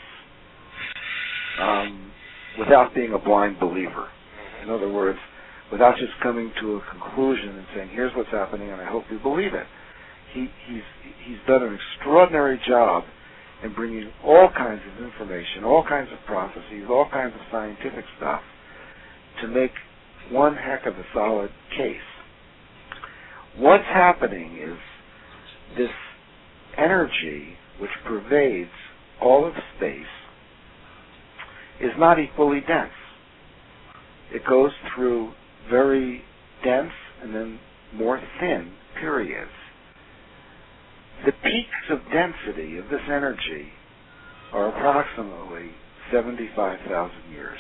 without being a blind believer. In other words, without just coming to a conclusion and saying, here's what's happening and I hope you believe it. He's done an extraordinary job in bringing all kinds of information, all kinds of prophecies, all kinds of scientific stuff to make one heck of a solid case. What's happening is this energy which pervades all of space is not equally dense. It goes through very dense and then more thin periods. The peaks of density of this energy are approximately 75,000 years.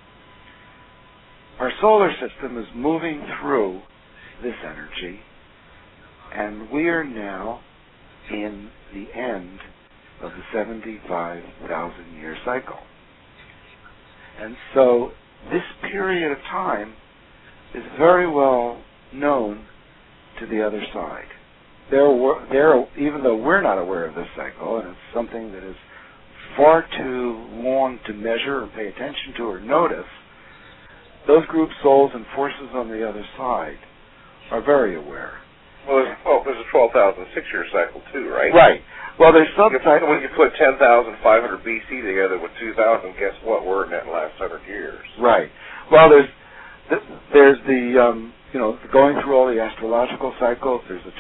Our solar system is moving through this energy, and we are now in the end of the 75,000 year cycle. And so this period of time is very well known to the other side. Even though we're not aware of this cycle, and it's something that is far too long to measure or pay attention to or notice, those group souls and forces on the other side are very aware.
Well, there's a 12,006 year cycle too, right?
Right. Well, there's some cycles.
When you put 10,500 BC together with 2,000, guess what? We're in that last 100 years.
Right. Well, there's the going through all the astrological cycles. There's a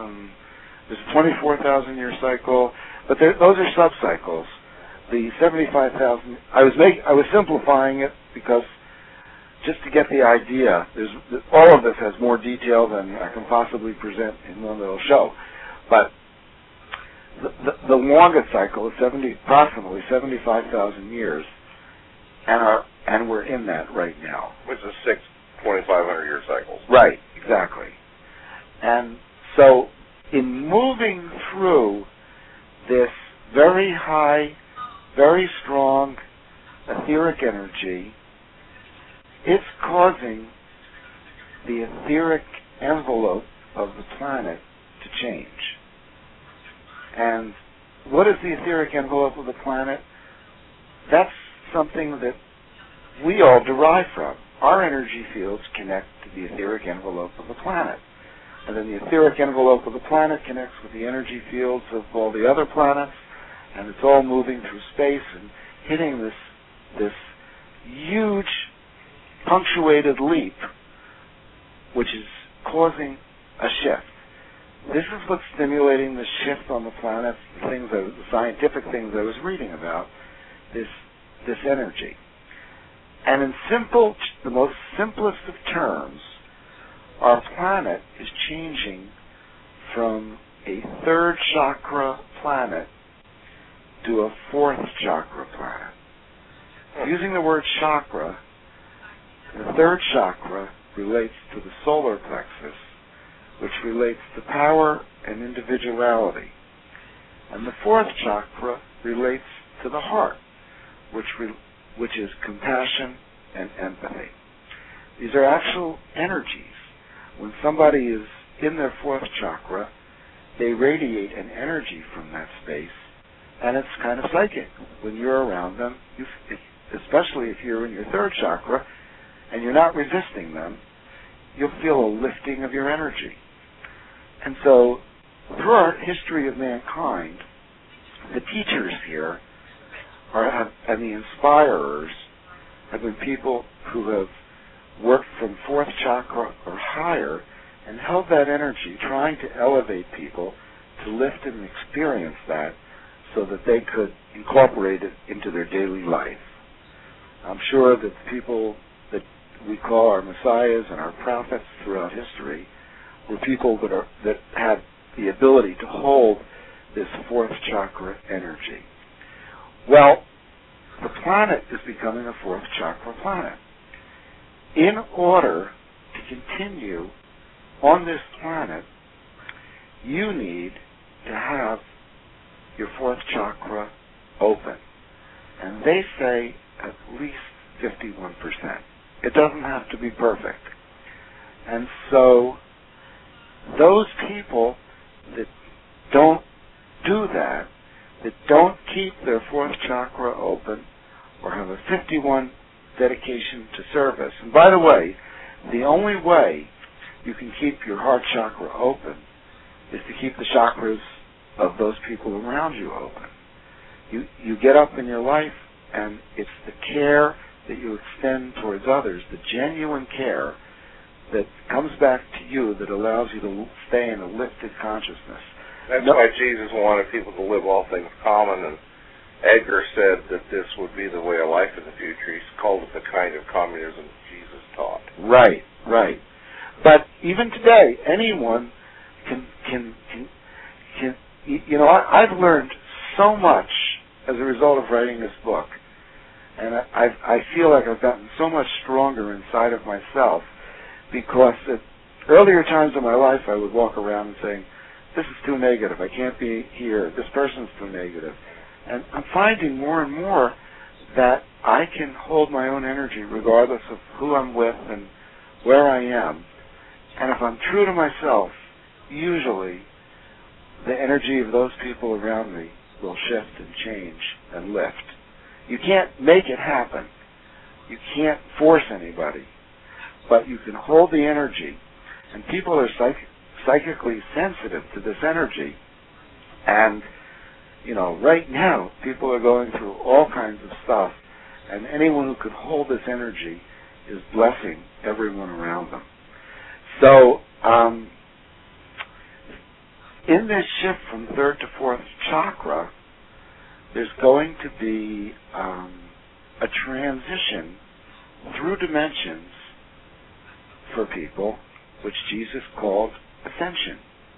24,000 year cycle, but those are sub-cycles. The 75,000. I was simplifying it because just to get the idea, all of this has more detail than I can possibly present in one little show. But the longest cycle is approximately 75,000 years, and we're in that right now.
Which is 6 2,500 year cycles.
Right, exactly. And so in moving through this very high, very strong etheric energy, it's causing the etheric envelope of the planet to change. And what is the etheric envelope of the planet? That's something that we all derive from. Our energy fields connect to the etheric envelope of the planet. And then the etheric envelope of the planet connects with the energy fields of all the other planets, and it's all moving through space and hitting this huge punctuated leap, which is causing a shift. This is what's stimulating the shift on the planet, the scientific things I was reading about, this energy. And in the most simplest of terms, our planet is changing from a third chakra planet to a fourth chakra planet. Using the word chakra, the third chakra relates to the solar plexus, which relates to power and individuality. And the fourth chakra relates to the heart, which is compassion and empathy. These are actual energies. When somebody is in their fourth chakra, they radiate an energy from that space, and it's kind of psychic. When you're around them, especially if you're in your third chakra and you're not resisting them, you'll feel a lifting of your energy. And so, through our history of mankind, the teachers here and the inspirers have been people who have worked from fourth chakra or higher and held that energy, trying to elevate people to lift and experience that so that they could incorporate it into their daily life. I'm sure that the people that we call our messiahs and our prophets throughout history were people that had the ability to hold this fourth chakra energy. Well, the planet is becoming a fourth chakra planet. In order to continue on this planet, you need to have your fourth chakra open. And they say at least 51%. It doesn't have to be perfect. And so those people that don't do that don't keep their fourth chakra open or have a 51 dedication to service. And by the way, the only way you can keep your heart chakra open is to keep the chakras of those people around you open. You get up in your life, and it's the care that you extend towards others, the genuine care that comes back to you that allows you to stay in a lifted consciousness.
That's why Jesus wanted people to live all things common, and Edgar said that this would be the way of life in the future. He's called it the kind of communism Jesus taught.
Right. But even today, anyone can I've learned so much as a result of writing this book, and I feel like I've gotten so much stronger inside of myself, because at earlier times in my life I would walk around and saying, this is too negative, I can't be here, this person's too negative. And I'm finding more and more that I can hold my own energy regardless of who I'm with and where I am. And if I'm true to myself, usually the energy of those people around me will shift and change and lift. You can't make it happen. You can't force anybody. But you can hold the energy. And people are psychically sensitive to this energy. And, right now, people are going through all kinds of stuff. And anyone who could hold this energy is blessing everyone around them. So, in this shift from third to fourth chakra, there's going to be a transition through dimensions for people, which Jesus called ascension.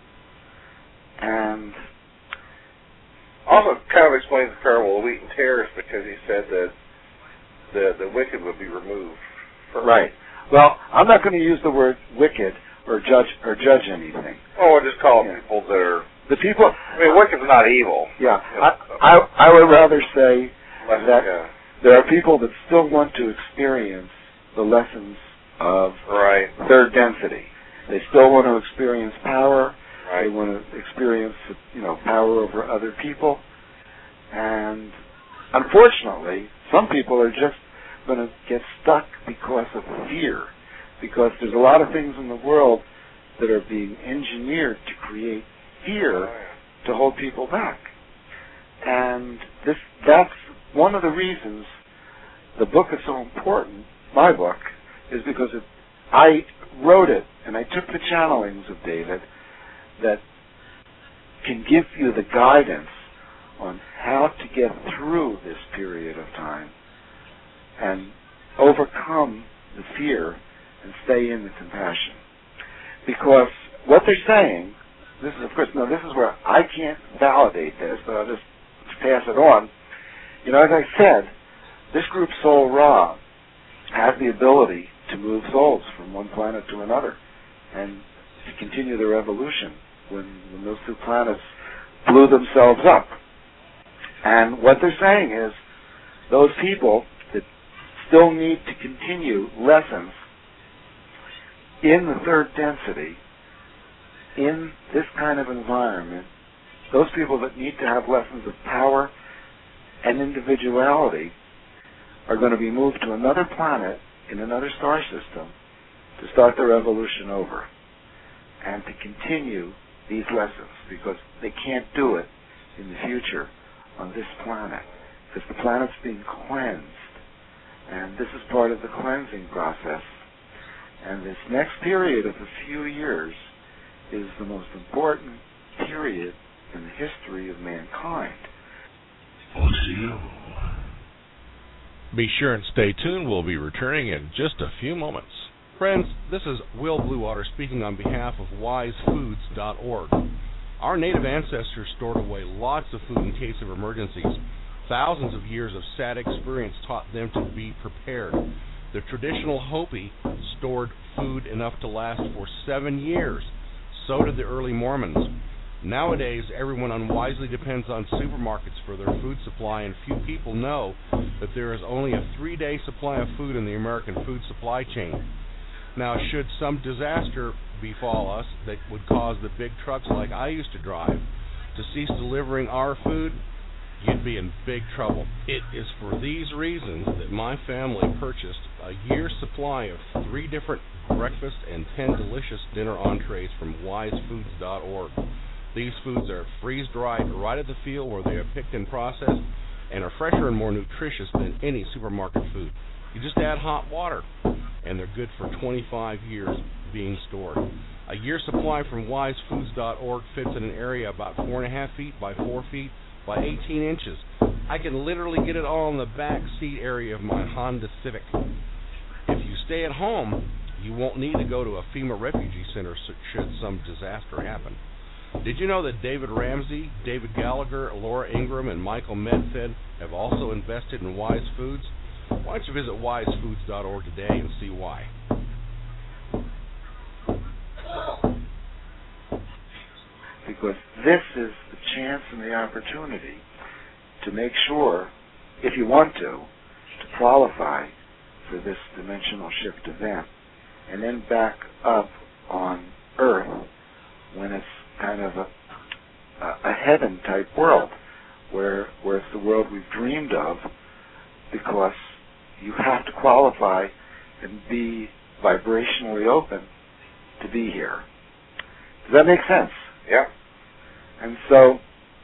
And
also kind of explains the parable of wheat and tares, because he said that the wicked would be removed first.
Right. Well, I'm not going to use the word wicked or judge anything.
Oh, we'll just call them people that are...
The people...
I mean, wicked's not evil.
Yeah. I would rather say that there are people that still want to experience the lessons of third density. They still want to experience power. Right. They want to experience, power over other people. And unfortunately, some people are just going to get stuck because of fear. Because there's a lot of things in the world that are being engineered to create fear to hold people back. And that's one of the reasons the book is so important, my book, is because I wrote it and I took the channelings of David that can give you the guidance on how to get through this period of time and overcome the fear and stay in the compassion. Because what they're saying, this is where I can't validate this, but I'll just pass it on. As I said, this group Sol Ra has the ability to move souls from one planet to another and to continue their evolution when those two planets blew themselves up. And what they're saying is those people that still need to continue lessons in the third density, in this kind of environment, those people that need to have lessons of power and individuality are going to be moved to another planet in another star system to start their evolution over and to continue these lessons, because they can't do it in the future on this planet, because the planet's being cleansed, and this is part of the cleansing process. And this next period of a few years is the most important period in the history of mankind.
Be sure and stay tuned. We'll be returning in just a few moments. Friends, this is Will Bluewater speaking on behalf of WiseFoods.org. Our native ancestors stored away lots of food in case of emergencies. Thousands of years of sad experience taught them to be prepared. The traditional Hopi stored food enough to last for 7 years. So did the early Mormons. Nowadays, everyone unwisely depends on supermarkets for their food supply, and few people know that there is only a 3-day supply of food in the American food supply chain. Now, should some disaster befall us that would cause the big trucks like I used to drive to cease delivering our food, you'd be in big trouble. It is for these reasons that my family purchased a year's supply of 3 different breakfast and 10 delicious dinner entrees from WiseFoods.org. These foods are freeze-dried right at the field where they are picked and processed and are fresher and more nutritious than any supermarket food. You just add hot water, and they're good for 25 years being stored. A year's supply from WiseFoods.org fits in an area about 4.5 feet by 4 feet by 18 inches. I can literally get it all in the back seat area of my Honda Civic. If you stay at home, you won't need to go to a FEMA refugee center should some disaster happen. Did you know that David Ramsey, David Gallagher, Laura Ingram, and Michael Medfed have also invested in Wise Foods? Why don't you visit WiseFoods.org today and see why?
Because this is the chance and the opportunity to make sure, if you want to qualify for this dimensional shift event, and then back up on Earth when it's kind of a heaven-type world, where it's the world we've dreamed of, because you have to qualify and be vibrationally open to be here. Does that make sense?
Yeah.
And so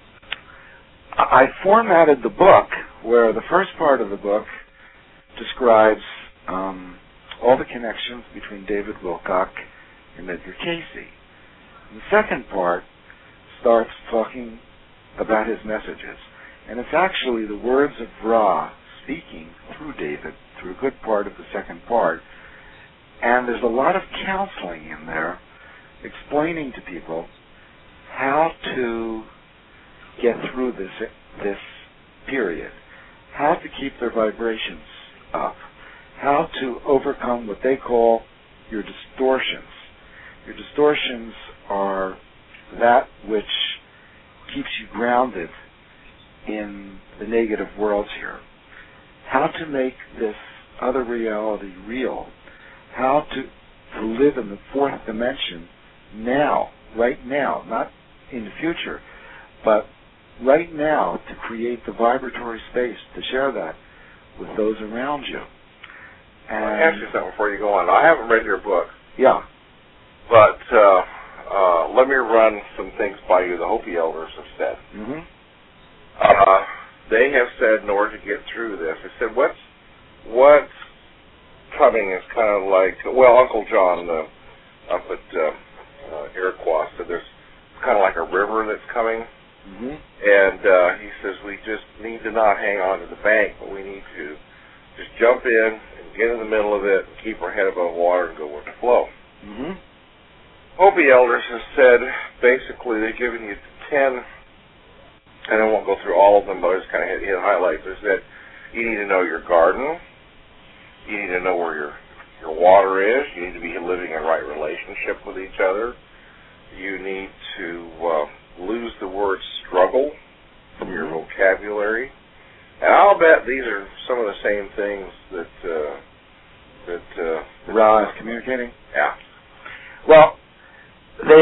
I formatted the book where the first part of the book describes all the connections between David Wilcock and Edgar Cayce. And the second part starts talking about his messages. And it's actually the words of Ra speaking through David, through a good part of the second part. And there's a lot of counseling in there explaining to people how to get through this period, how to keep their vibrations up, how to overcome what they call your distortions. Your distortions are that which keeps you grounded in the negative worlds here. How to make this other reality real. How to live in the fourth dimension now, right now, not in the future, but right now, to create the vibratory space to share that with those around you. And
I'll ask you something before you go on. I haven't read your book.
Yeah.
But let me run some things by you the Hopi elders have said.
Mm-hmm.
They have said in order to get through this, they said what's coming is kind of like, well, Uncle John up at Iroquois said there's kind of like a river that's coming.
Mm-hmm.
And he says we just need to not hang on to the bank, but we need to just jump in and get in the middle of it and keep our head above water and go with the flow.
Mm-hmm.
Hopi elders have said, basically, they've given you 10, and I won't go through all of them, but I just kind of hit highlights. They said you need to know your garden, you need to know where your water is, you need to be living in right relationship with each other, you need to lose the word struggle from your vocabulary. And I'll bet these are some of the same things that
Ra is communicating?
Yeah.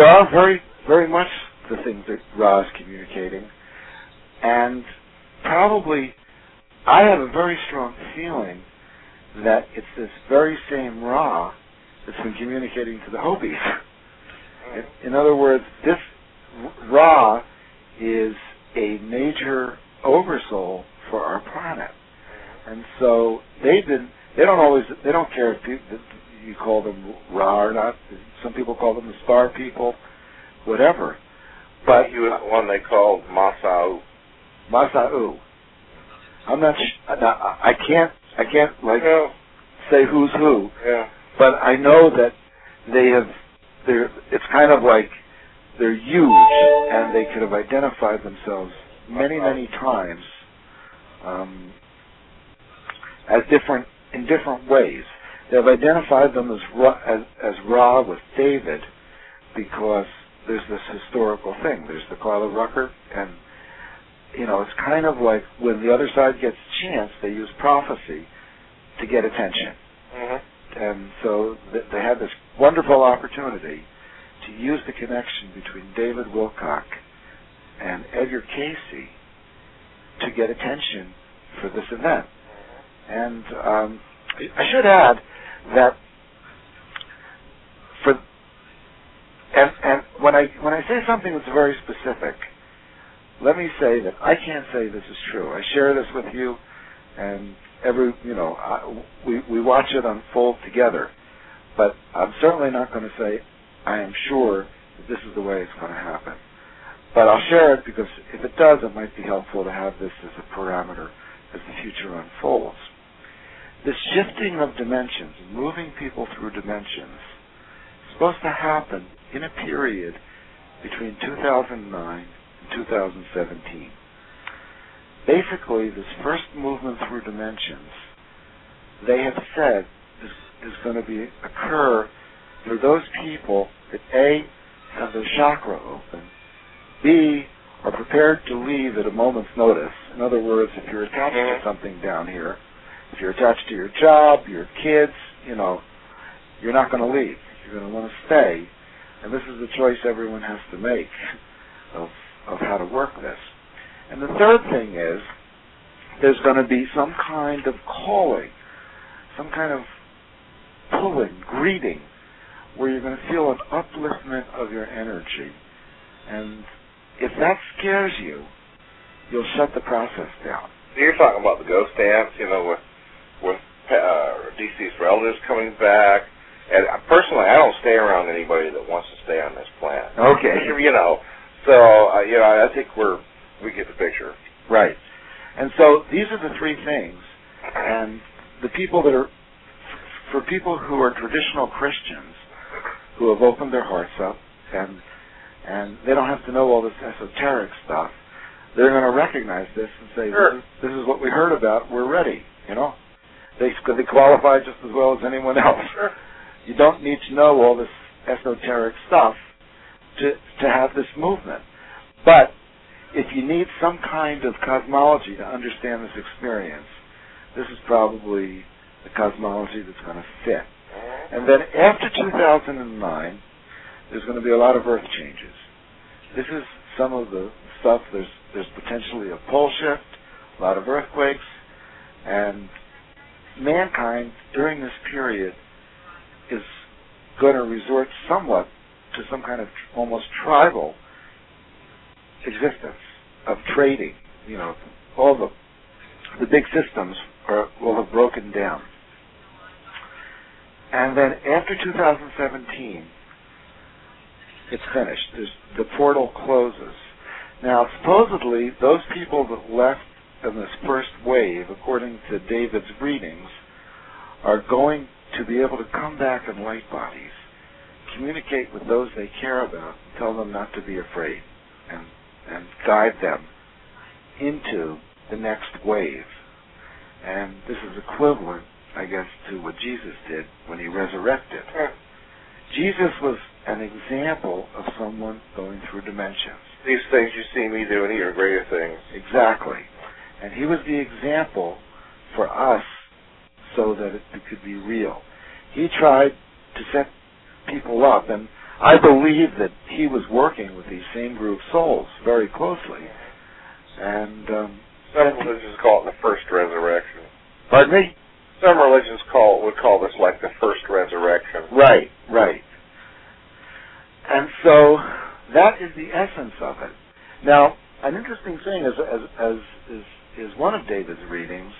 are very, very much the things that Ra is communicating. And probably I have a very strong feeling that it's this very same Ra that's been communicating to the Hopis. In other words, this Ra is a major oversoul for our planet. And so they don't care if you call them Ra or not. Some people call them the star people, whatever. But
he was the one they called Masa'u.
Masa'u. I'm not. I can't say who's who.
Yeah.
But I know that it's kind of like they're huge, and they could have identified themselves many times in different ways. They've identified them as Ra with David because there's this historical thing. There's the Carla Rucker, and it's kind of like when the other side gets a chance, they use prophecy to get attention.
Mm-hmm.
And so they had this wonderful opportunity to use the connection between David Wilcock and Edgar Casey to get attention for this event. And I should add that when I say something that's very specific, let me say that I can't say this is true. I share this with you, and we watch it unfold together. But I'm certainly not going to say I am sure that this is the way it's going to happen. But I'll share it because if it does, it might be helpful to have this as a parameter as the future unfolds. This shifting of dimensions, moving people through dimensions, is supposed to happen in a period between 2009 and 2017. Basically, this first movement through dimensions, they have said, is going to occur for those people that A, have their chakra open, B, are prepared to leave at a moment's notice. In other words, if you're attached to something down here, if you're attached to your job, your kids, you're not going to leave. You're going to want to stay. And this is the choice everyone has to make of how to work this. And the third thing is, there's going to be some kind of calling, some kind of pulling, greeting, where you're going to feel an upliftment of your energy. And if that scares you, you'll shut the process down.
You're talking about the ghost dance, with deceased relatives coming back. And personally, I don't stay around anybody that wants to stay on this planet.
Okay.
So I think we get the picture.
Right. And so these are the three things. And the people for people who are traditional Christians, who have opened their hearts up, and they don't have to know all this esoteric stuff, they're going to recognize this and say,
sure,
this is what we heard about, we're ready, They qualify just as well as anyone else.
Sure.
You don't need to know all this esoteric stuff to have this movement. But if you need some kind of cosmology to understand this experience, this is probably the cosmology that's going to fit. And then after 2009, there's going to be a lot of earth changes. This is some of the stuff. There's potentially a pole shift, a lot of earthquakes, and mankind during this period is going to resort somewhat to some kind of almost tribal existence of trading. All the big systems will have broken down. And then after 2017, it's finished. The portal closes. Now, supposedly, those people that left in this first wave, according to David's readings, are going to be able to come back in light bodies, communicate with those they care about, tell them not to be afraid, and guide them into the next wave. And this is equivalent, I guess, to what Jesus did when he resurrected. Jesus was an example of someone going through dimensions.
These things you see me doing, are greater things.
Exactly. And he was the example for us so that it could be real. He tried to set people up, and I believe that he was working with these same group souls very closely. And
some religions call it the first resurrection.
Pardon me?
Some religions would call this like the first resurrection.
Right. And so that is the essence of it. Now, an interesting thing is one of David's readings.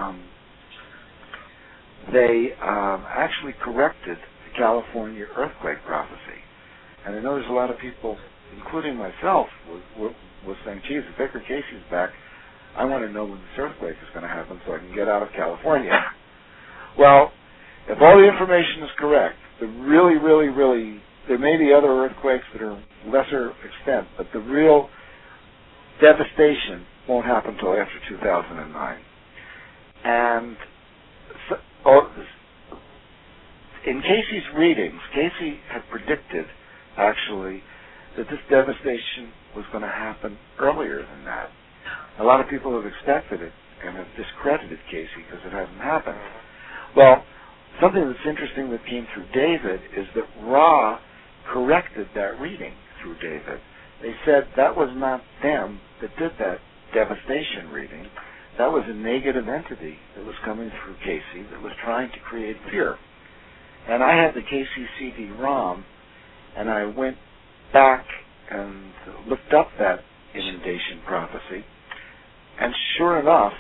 They actually corrected the California earthquake prophecy, and I know there's a lot of people, including myself, was saying, "Geez, if Baker Casey's back, I want to know when this earthquake is going to happen so I can get out of California." Well, if all the information is correct, the really, there may be other earthquakes that are lesser extent, but the real devastation won't happen until after 2009. And in Casey's readings, Casey had predicted, actually, that this devastation was going to happen earlier than that. A lot of people have expected it and have discredited Casey because it hasn't happened. Well, something that's interesting that came through David is that Ra corrected that reading through David. They said that was not them that did that devastation reading. That was a negative entity that was coming through Casey that was trying to create fear. And I had the Casey CD-ROM, and I went back and looked up that inundation prophecy, and sure enough,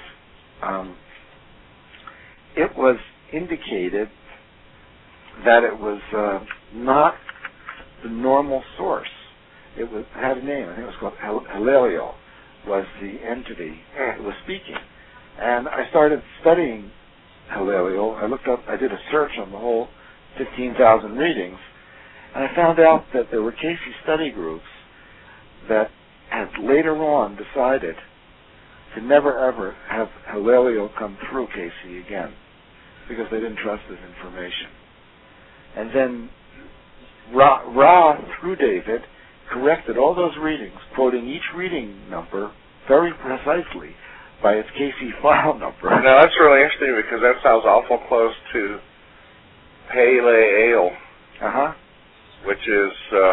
it was indicated that it was not the normal source. It had a name. I think it was called Halelio, was the entity that was speaking. And I started studying Halelio. I did a search on the whole 15,000 readings, and I found out that there were Casey study groups that had later on decided to never ever have Halelio come through Casey again because they didn't trust his information. And then Ra through David corrected all those readings, quoting each reading number very precisely by its Casey file number.
Now that's really interesting because that sounds awful close to Pele-El, which is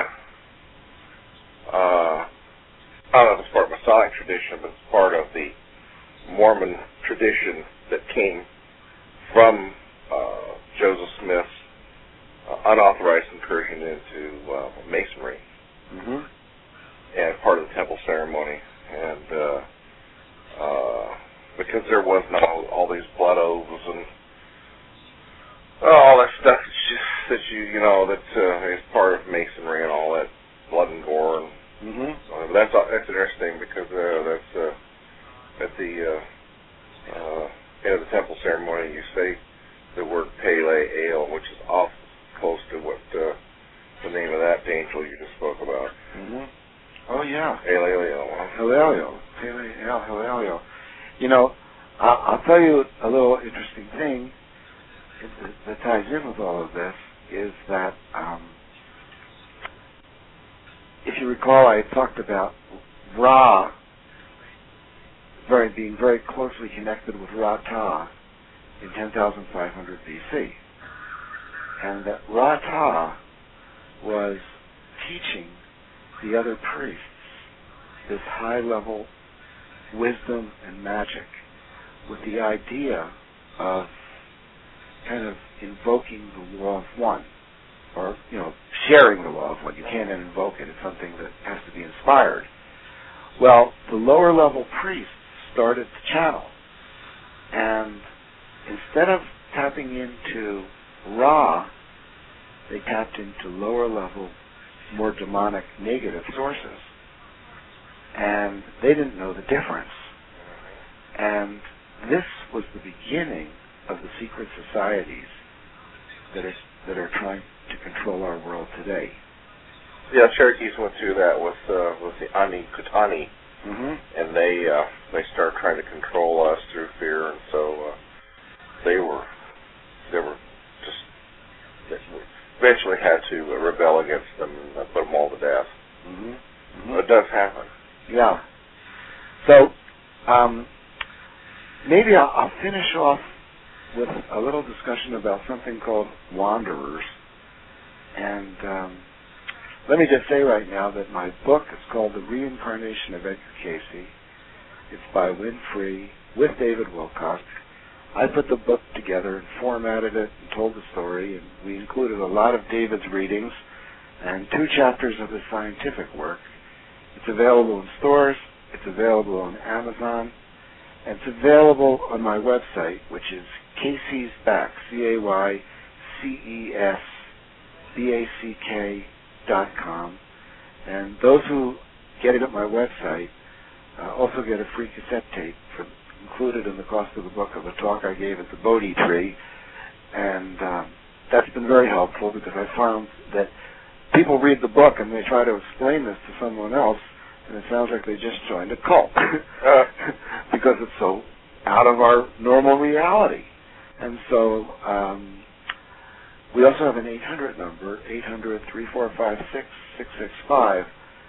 I don't know if it's part of Masonic tradition, but it's part of the Mormon tradition that came from Joseph Smith's unauthorized incursion into Masonry, and part of the temple ceremony. And because there was not all these blood oaths and all that stuff that is part of Masonry and all that blood and gore. And that's interesting because that's at the end of the temple ceremony you say the word Pele-El, which is off close to what the name of that angel you just spoke about.
Oh yeah,
Halelio.
Halelio. You know, I'll tell you a little interesting thing that ties in with all of this is that if you recall, I had talked about Ra being very closely connected with Ra-Ta in 10,500 BC. And that Ra-Ta was teaching the other priests this high-level wisdom and magic with the idea of kind of invoking the law of one, or, sharing the law of one. You can't invoke it. It's something that has to be inspired. Well, the lower-level priests started to channel, and instead of tapping into Ra, they tapped into lower-level, more demonic, negative sources. And they didn't know the difference. And this was the beginning of the secret societies that are trying to control our world today.
Yeah, Cherokees went through that with the Ani-Kutani, and they started trying to control us through fear, and so they eventually had to rebel against them and put them all to death. It does happen.
Yeah. So maybe I'll finish off with a little discussion about something called wanderers. And let me just say right now that my book is called The Reincarnation of Edgar Cayce. It's by Winfrey with David Wilcock. I put the book together and formatted it and told the story, and we included a lot of David's readings and 2 chapters of his scientific work. It's available in stores, it's available on Amazon, and it's available on my website, which is Cayce's Back, CayceSback.com. And those who get it at my website also get a free cassette tape included in the cost of the book of a talk I gave at the Bodhi Tree. And that's been very helpful because I found that people read the book and they try to explain this to someone else, and it sounds like they just joined a cult because it's so out of our normal reality. And so we also have an 800 number, 800-3456-665,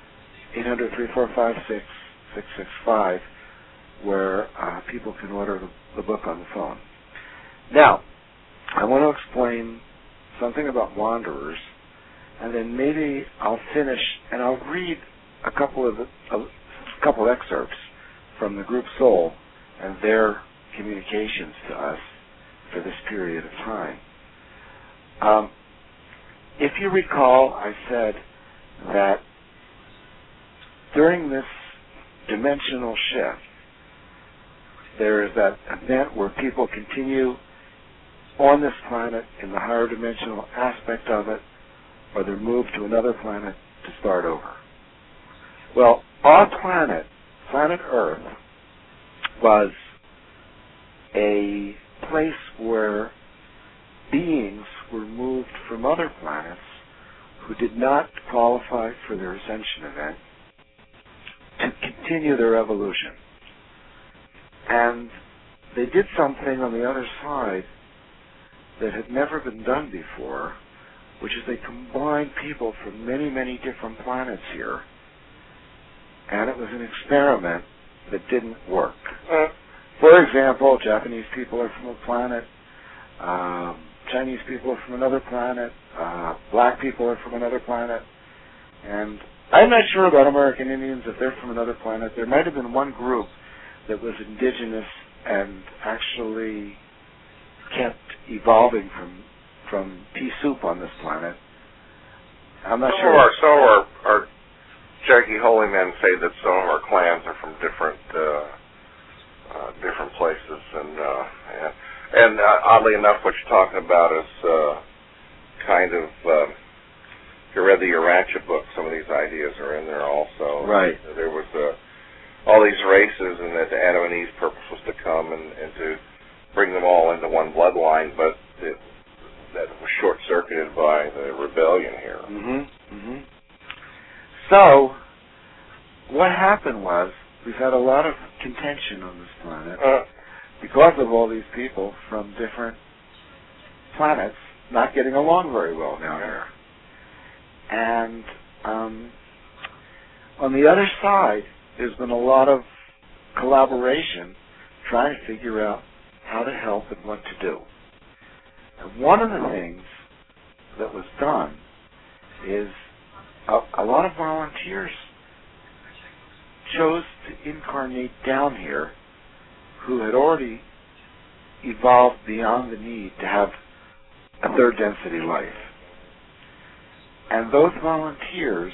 800-3456-665, where people can order the book on the phone. Now, I want to explain something about wanderers, and then maybe I'll finish and I'll read a couple excerpts from the group Soul and their communications to us for this period of time. If you recall, I said that during this dimensional shift, there is that event where people continue on this planet in the higher dimensional aspect of it, or they're moved to another planet to start over. Well, our planet, planet Earth, was a place where beings were moved from other planets who did not qualify for their ascension event to continue their evolution. And they did something on the other side that had never been done before, which is they combined people from many, many different planets here, and it was an experiment that didn't work. For example, Japanese people are from a planet, Chinese people are from another planet, black people are from another planet, and I'm not sure about American Indians if they're from another planet. There might have been one group that was indigenous and actually kept evolving from pea soup on this planet. I'm not sure.
Some of our Jaggy holy men say that some of our clans are from different places, and oddly enough, what you're talking about is kind of. If you read the Urantia book, some of these ideas are in there also.
Right.
There was all these races, and that Adam and Eve's purpose was to come and to bring them all into one bloodline, but that was short-circuited by the rebellion here.
So, what happened was, we've had a lot of contention on this planet because of all these people from different planets not getting along very well down here. And on the other side, there's been a lot of collaboration trying to figure out how to help and what to do. And one of the things that was done is a lot of volunteers chose to incarnate down here who had already evolved beyond the need to have a third density life. And those volunteers,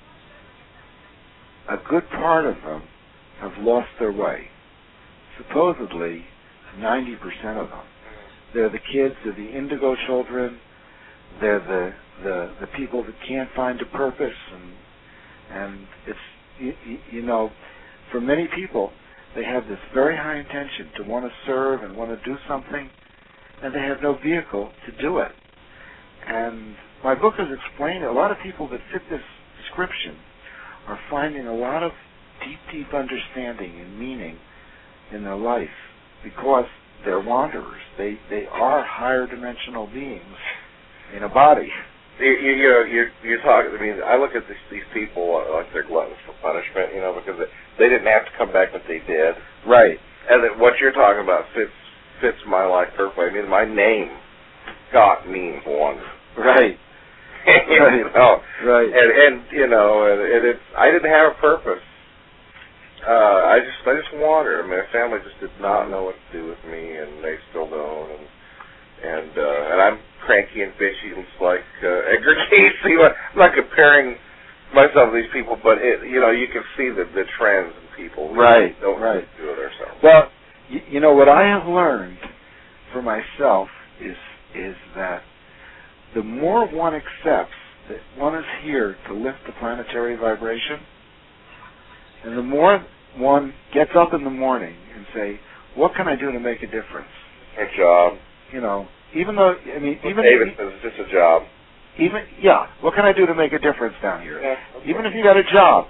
a good part of them have lost their way. Supposedly, 90% of them. They're the kids, they're the indigo children, they're the people that can't find a purpose, and it's, you know, for many people, they have this very high intention to want to serve and want to do something, and they have no vehicle to do it. And my book has explained a lot of people that fit this description are finding a lot of deep understanding and meaning in their life because they're wanderers. They are higher dimensional beings in a body.
You talk. I mean, I look at these people like they're gluttons for punishment, you know, because they didn't have to come back, but they did.
Right.
And that what you're talking about fits my life perfectly. I mean, my name, Scott, means wonder.
Right. Right.
And it's I didn't have a purpose. I just wandered. I mean, my family just did not know what to do with me, and they still don't. And I'm cranky and bitchy, just like Edgar Casey. I'm not comparing myself to these people, but you can see the trends in people.
Right.
Don't
right.
do it ourselves.
Well, what I have learned for myself is that the more one accepts that one is here to lift the planetary vibration, and the more one gets up in the morning and say, what can I do to make a difference?
A job.
Even though,
David says it's just a job.
What can I do to make a difference down here?
Yeah,
even if you got a job.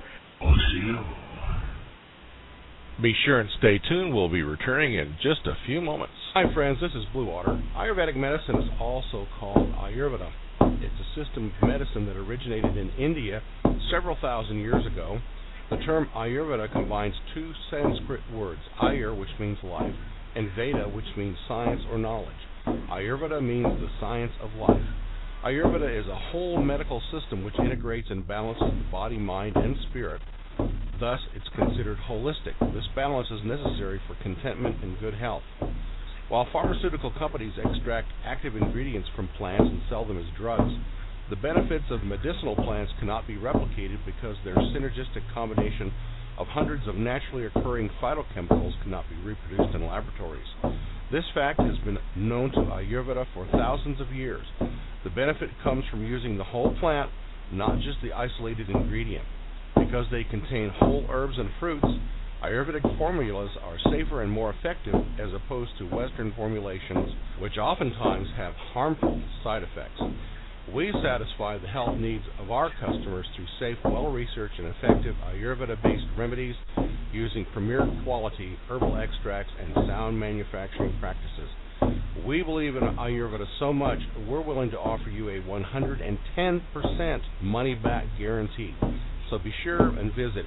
Be sure and stay tuned. We'll be returning in just a few moments. Hi, friends. This is Blue Water. Ayurvedic medicine is also called Ayurveda. It's a system of medicine that originated in India several thousand years ago. The term Ayurveda combines two Sanskrit words, Ayur, which means life, and Veda, which means science or knowledge. Ayurveda means the science of life. Ayurveda is a whole medical system which integrates and balances the body, mind, and spirit. Thus, it's considered holistic. This balance is necessary for contentment and good health. While pharmaceutical companies extract active ingredients from plants and sell them as drugs, the benefits of medicinal plants cannot be replicated because their synergistic combination of hundreds of naturally occurring phytochemicals cannot be reproduced in laboratories. This fact has been known to Ayurveda for thousands of years. The benefit comes from using the whole plant, not just the isolated ingredient. Because they contain whole herbs and fruits, Ayurvedic formulas are safer and more effective as opposed to Western formulations, which oftentimes have harmful side effects. We satisfy the health needs of our customers through safe, well-researched, and effective Ayurveda-based remedies using premier quality herbal extracts and sound manufacturing practices. We believe in Ayurveda so much, we're willing to offer you a 110% money-back guarantee. So be sure and visit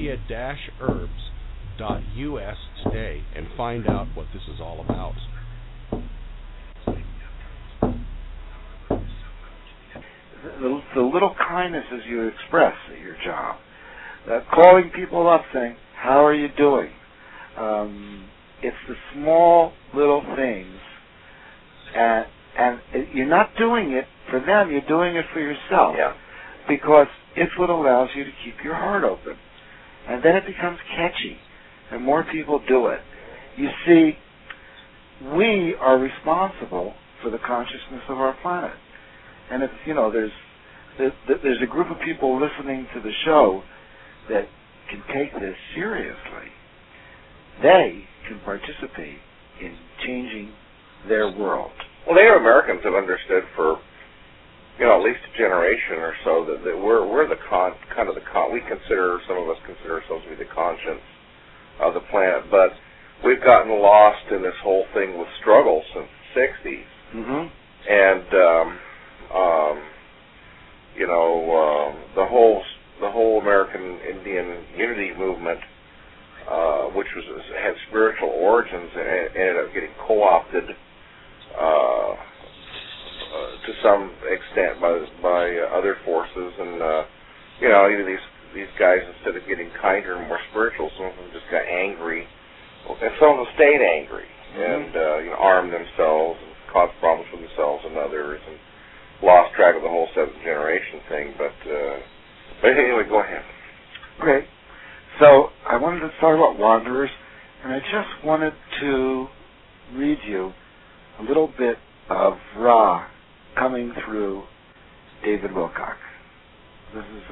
india-herbs.us today and find out what this is all about.
The little kindnesses you express at your job, calling people up saying, how are you doing? It's the small little things, and you're not doing it for them, you're doing it for yourself.
Yeah.
Because it's what allows you to keep your heart open. And then it becomes catchy, and more people do it. You see, we are responsible for the consciousness of our planet. And if, there's a group of people listening to the show that can take this seriously, they can participate in changing their world.
Well, Native Americans have understood for at least a generation or so that we're the we consider, some of us consider ourselves to be the conscience of the planet, but we've gotten lost in this whole thing with struggle since the 60s.
Mm-hmm.
And the whole American Indian Unity movement, which had spiritual origins, and ended up getting co-opted to some extent by other forces, and even these guys, instead of getting kinder and more spiritual, some of them just got angry, and some of them stayed angry, and armed themselves and caused problems for themselves and others, and lost track of the whole seventh generation thing. But anyway, go ahead.
Okay, so I wanted to talk about Wanderers, and I just wanted to read you a little bit of Ra coming through David Wilcock. This is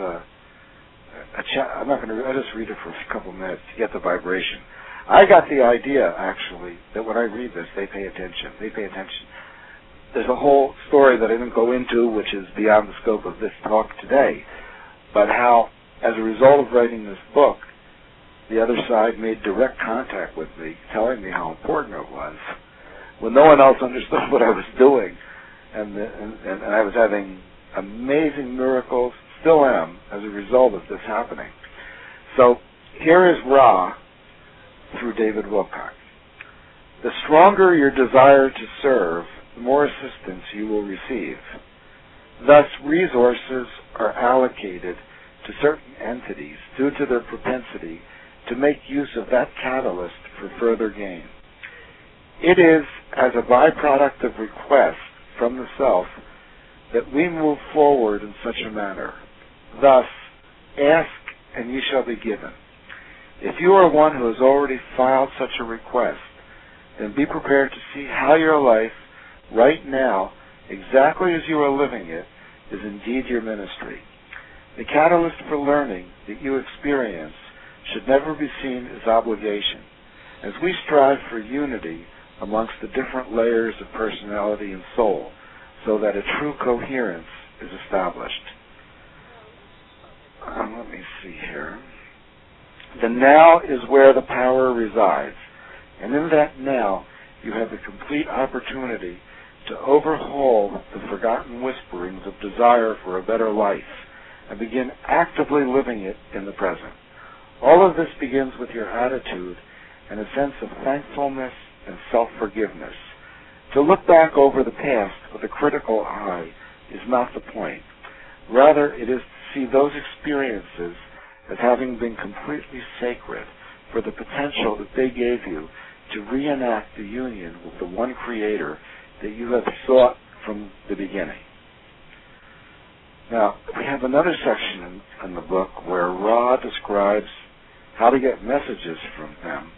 I'll just read it for a couple minutes to get the vibration. I got the idea, actually, that when I read this, they pay attention. There's a whole story that I didn't go into, which is beyond the scope of this talk today, but how, as a result of writing this book, the other side made direct contact with me, telling me how important it was, when no one else understood what I was doing. And I was having amazing miracles, still am, as a result of this happening. So here is Ra through David Wilcock. The stronger your desire to serve, the more assistance you will receive. Thus, resources are allocated to certain entities due to their propensity to make use of that catalyst for further gain. It is as a byproduct of request from the self that we move forward in such a manner. Thus, ask and ye shall be given. If you are one who has already filed such a request, then be prepared to see how your life right now, exactly as you are living it, is indeed your ministry. The catalyst for learning that you experience should never be seen as obligation, as we strive for unity amongst the different layers of personality and soul, so that a true coherence is established. Let me see here. The now is where the power resides, and in that now you have the complete opportunity to overhaul the forgotten whisperings of desire for a better life and begin actively living it in the present. All of this begins with your attitude and a sense of thankfulness and self-forgiveness. To look back over the past with a critical eye is not the point. Rather, it is to see those experiences as having been completely sacred for the potential that they gave you to reenact the union with the one Creator that you have sought from the beginning. Now, we have another section in the book where Ra describes how to get messages from them.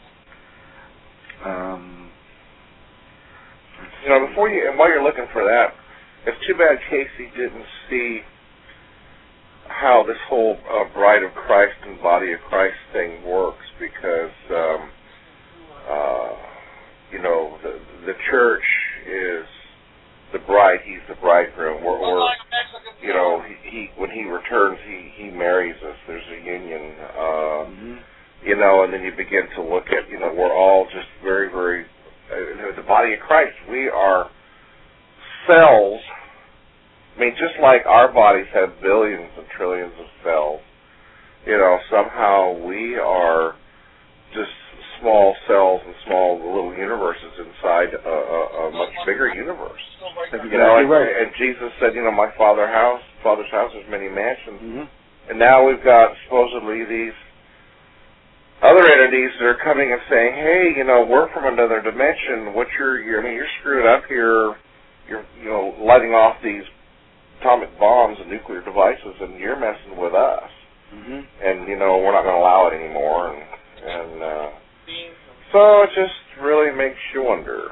While you're looking for that, it's too bad Casey didn't see how this whole Bride of Christ and Body of Christ thing works, because the church is the bride, he's the bridegroom. When he returns, he marries us. There's a union, and then you begin to look at, we're all just very, very, the body of Christ. We are cells. I mean, just like our bodies have billions and trillions of cells, somehow we are just small cells and small little universes inside a much bigger universe. And Jesus said, my Father's house has many mansions, and now we've got supposedly these other entities that are coming and saying, hey, we're from another dimension. You're screwing up here. You're lighting off these atomic bombs and nuclear devices, and you're messing with us. And we're not going to allow it anymore. And so it just really makes you wonder.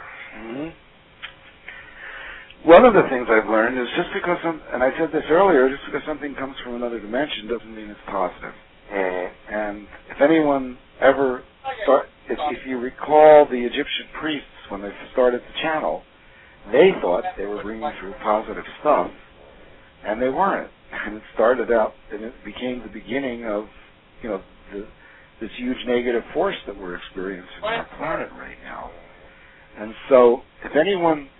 One of the things I've learned is just because, and I said this earlier, just because something comes from another dimension doesn't mean it's positive. And if anyone ever if you recall the Egyptian priests when they started the channel, they thought they were bringing through positive stuff, and they weren't. And it started out, and it became the beginning of, this huge negative force that we're experiencing on our planet right now. And so, if anyone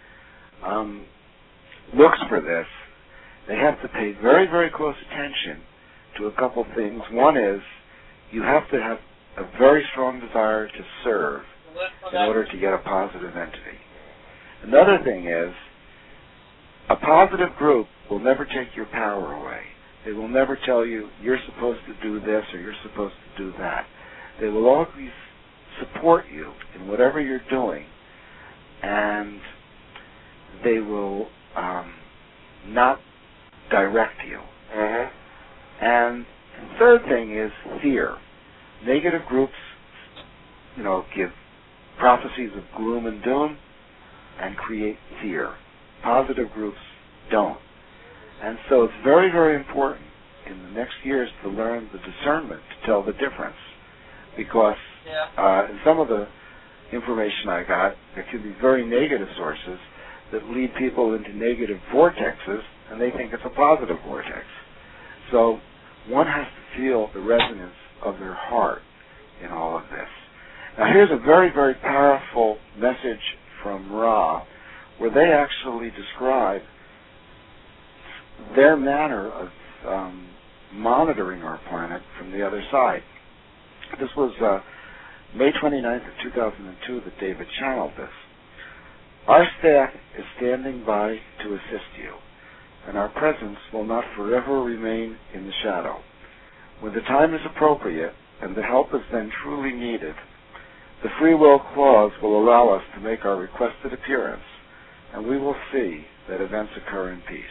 looks for this, they have to pay very, very close attention to a couple things. One is, you have to have a very strong desire to serve in order to get a positive entity. Another thing is, a positive group will never take your power away. They will never tell you, you're supposed to do this or you're supposed to do that. They will always support you in whatever you're doing, and they will not direct you. And the third thing is fear. Negative groups, give prophecies of gloom and doom and create fear. Positive groups don't. And so it's very, very important in the next years to learn the discernment to tell the difference. Because in some of the information I got, there could be very negative sources that lead people into negative vortexes, and they think it's a positive vortex. So one has to feel the resonance of their heart in all of this. Now here's a very, very powerful message from Ra, where they actually describe their manner of monitoring our planet from the other side. This was May 29th of 2002 that David channeled this. Our staff is standing by to assist you. and our presence will not forever remain in the shadow. When the time is appropriate and the help is then truly needed, the free will clause will allow us to make our requested appearance, and we will see that events occur in peace.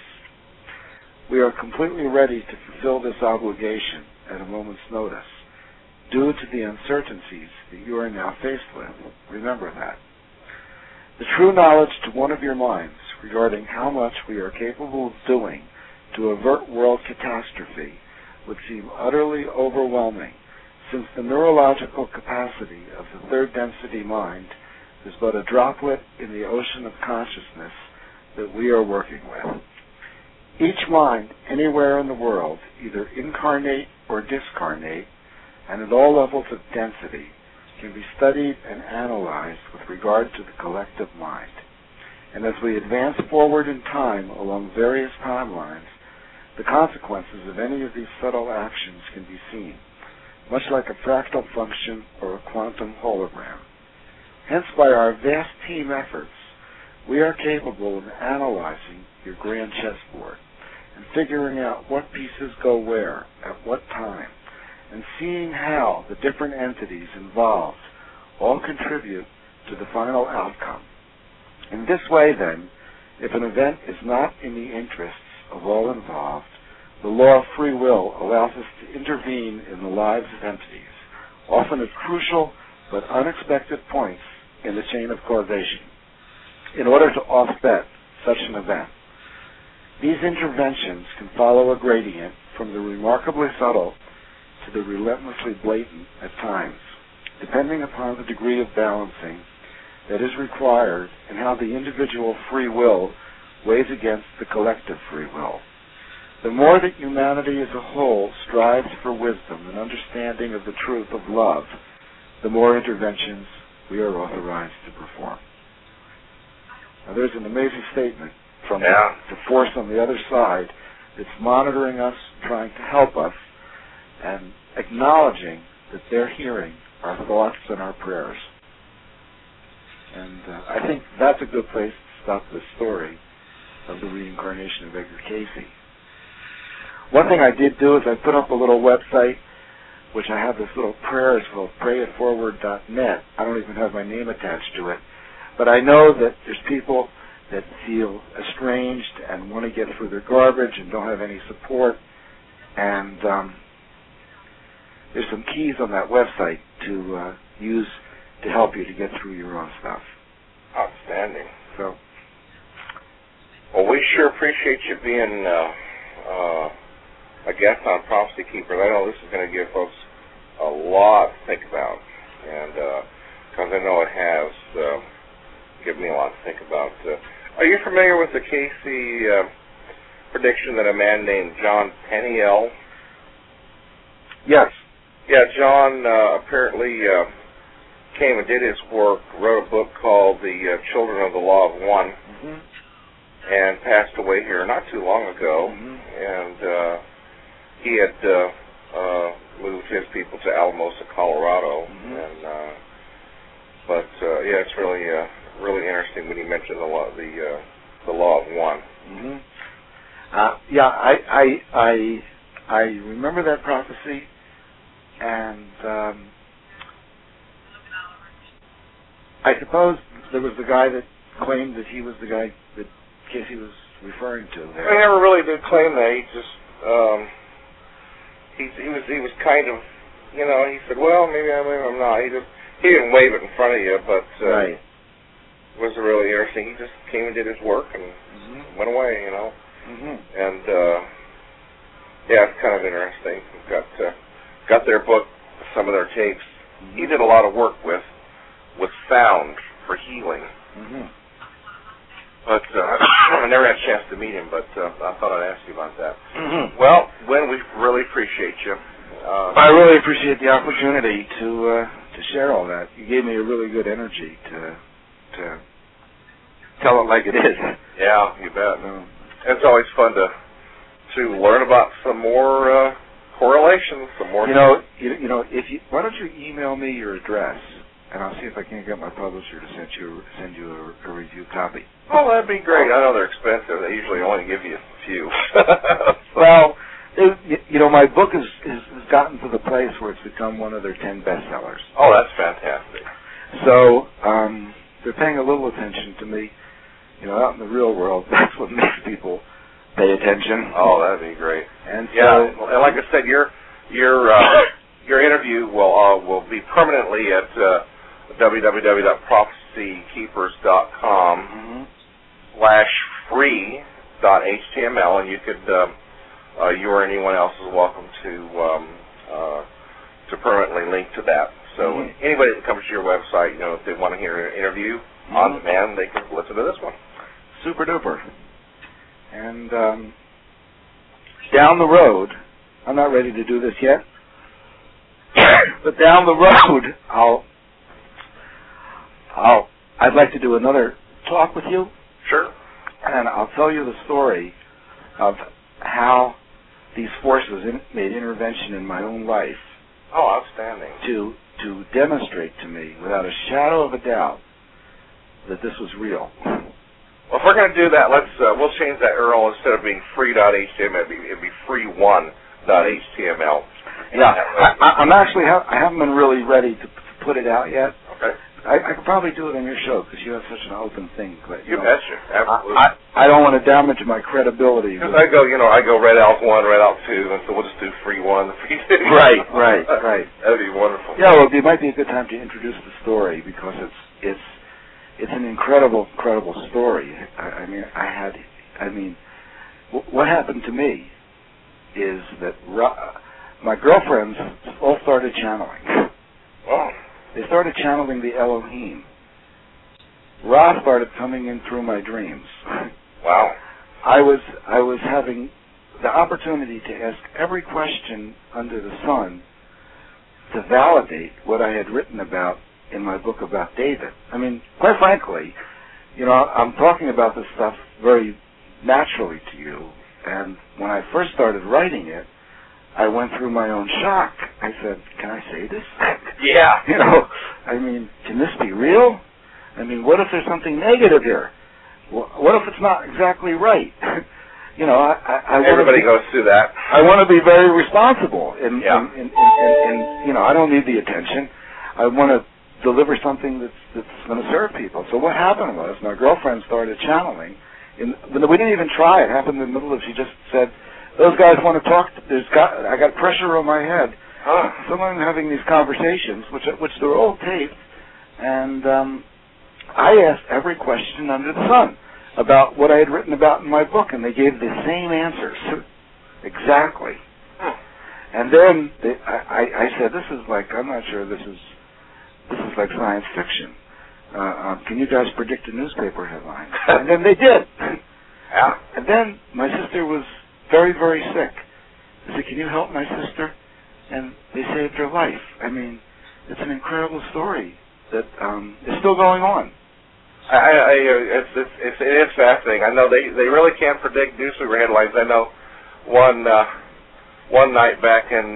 We are completely ready to fulfill this obligation at a moment's notice, due to the uncertainties that you are now faced with. Remember that. The true knowledge to one of your minds regarding how much we are capable of doing to avert world catastrophe would seem utterly overwhelming, since the neurological capacity of the third density mind is but a droplet in the ocean of consciousness that we are working with. Each mind anywhere in the world, either incarnate or discarnate, and at all levels of density, can be studied and analyzed with regard to the collective mind. And as we advance forward in time along various timelines, the consequences of any of these subtle actions can be seen, much like a fractal function or a quantum hologram. Hence, by our vast team efforts, we are capable of analyzing your grand chessboard and figuring out what pieces go where, at what time, and seeing how the different entities involved all contribute to the final outcome. In this way, then, if an event is not in the interests of all involved, the law of free will allows us to intervene in the lives of entities, often at crucial but unexpected points in the chain of causation, in order to offset such an event. These interventions can follow a gradient from the remarkably subtle to the relentlessly blatant at times, depending upon the degree of balancing that is required and how the individual free will weighs against the collective free will. The more that humanity as a whole strives for wisdom and understanding of the truth of love, the more interventions we are authorized to perform. Now, there's an amazing statement from the force on the other side that's monitoring us, trying to help us, and acknowledging that they're hearing our thoughts and our prayers. And I think that's a good place to stop the story of the reincarnation of Edgar Casey. One thing I did do is I put up a little website, which I have this little prayer. It's called prayitforward.net. I don't even have my name attached to it. But I know that there's people that feel estranged and want to get through their garbage and don't have any support. And there's some keys on that website to use to help you to get through your own stuff.
Outstanding.
So,
well, we sure appreciate you being a guest on Prophecy Keepers. I know this is going to give folks a lot to think about, and because I know it has given me a lot to think about. Are you familiar with the Casey prediction that a man named John Peniel?
Yes.
Yeah, John apparently came and did his work, wrote a book called The Children of the Law of One, and passed away here not too long ago. And he had moved his people to Alamosa, Colorado. And but yeah, it's really really interesting when you mention the law of one.
Yeah, I remember that prophecy, and I suppose there was the guy that claimed that he was the guy that Casey was referring to there.
I never really did claim that. He just he was kind of, you know, he said, well, maybe I'm not. He didn't wave it in front of you, but
right.
It was really interesting. He just came and did his work and went away, you know. And yeah, it's kind of interesting. Got their book, some of their tapes. He did a lot of work with sound for healing. But I never had a chance to meet him, but I thought I'd ask you about that. Well, Gwen, we really appreciate you.
I really appreciate the opportunity to share all that. You gave me a really good energy to tell it like it is.
Yeah, you bet. It's always fun to learn about some more correlations, some more.
You know, why don't you email me your address, and I'll see if I can get my publisher to send you a review copy.
Oh, that'd be great. I know they're expensive. They usually only give you a few.
Well, my book has gotten to the place where it's become one of their 10 bestsellers.
Oh, that's fantastic.
So they're paying a little attention to me. Out in the real world, that's what makes people pay attention.
Oh, that'd be great.
And
and like I said, your interview will be permanently at www.prophecykeepers.com/free.html, and you could you or anyone else is welcome to permanently link to that. So anybody that comes to your website, if they want to hear an interview on demand, they can listen to this one.
Super duper. And down the road, I'm not ready to do this yet, but down the road, I'd like to do another talk with you.
Sure.
And I'll tell you the story of how these forces made intervention in my own life.
Oh, outstanding.
To demonstrate to me, without a shadow of a doubt, that this was real.
Well, if we're going to do that, we'll change that URL. Instead of being free.html, it'd be free1.html.
Yeah, I haven't been really ready to put it out yet.
Okay.
I could probably do it on your show because you have such an open thing. But
you betcha, absolutely.
I don't want to damage my credibility.
Because I go Red Elf 1, Red Elf 2, and so we'll just do free 1, free 2.
Right.
That'd be wonderful.
Yeah, well, it might be a good time to introduce the story because it's an incredible story. What happened to me is that my girlfriends all started channeling.
Wow.
They started channeling the Elohim. Ra started coming in through my dreams.
Wow.
I was having the opportunity to ask every question under the sun to validate what I had written about in my book about David. Quite frankly, I'm talking about this stuff very naturally to you, and when I first started writing it, I went through my own shock. I said, can I say this?
Yeah.
Can this be real? What if there's something negative here? What if it's not exactly right?
Everybody goes through that.
I want to be very responsible, and I don't need the attention. I want to deliver something that's going to serve people. So what happened was my girlfriend started channeling. We didn't even try. It happened in the middle of. She just said, "Those guys want to talk. I got pressure on my head." So I'm having these conversations, which they're all taped, and I asked every question under the sun about what I had written about in my book, and they gave the same answers exactly. And then I said, "This is like I'm not sure this is like science fiction. Can you guys predict a newspaper headline?" And then they did.
Yeah.
And then my sister was very, very sick. I said, "Can you help my sister?" And they saved her life. It's an incredible story that is still going on.
It is fascinating. I know they really can't predict newspaper headlines. I know one night back in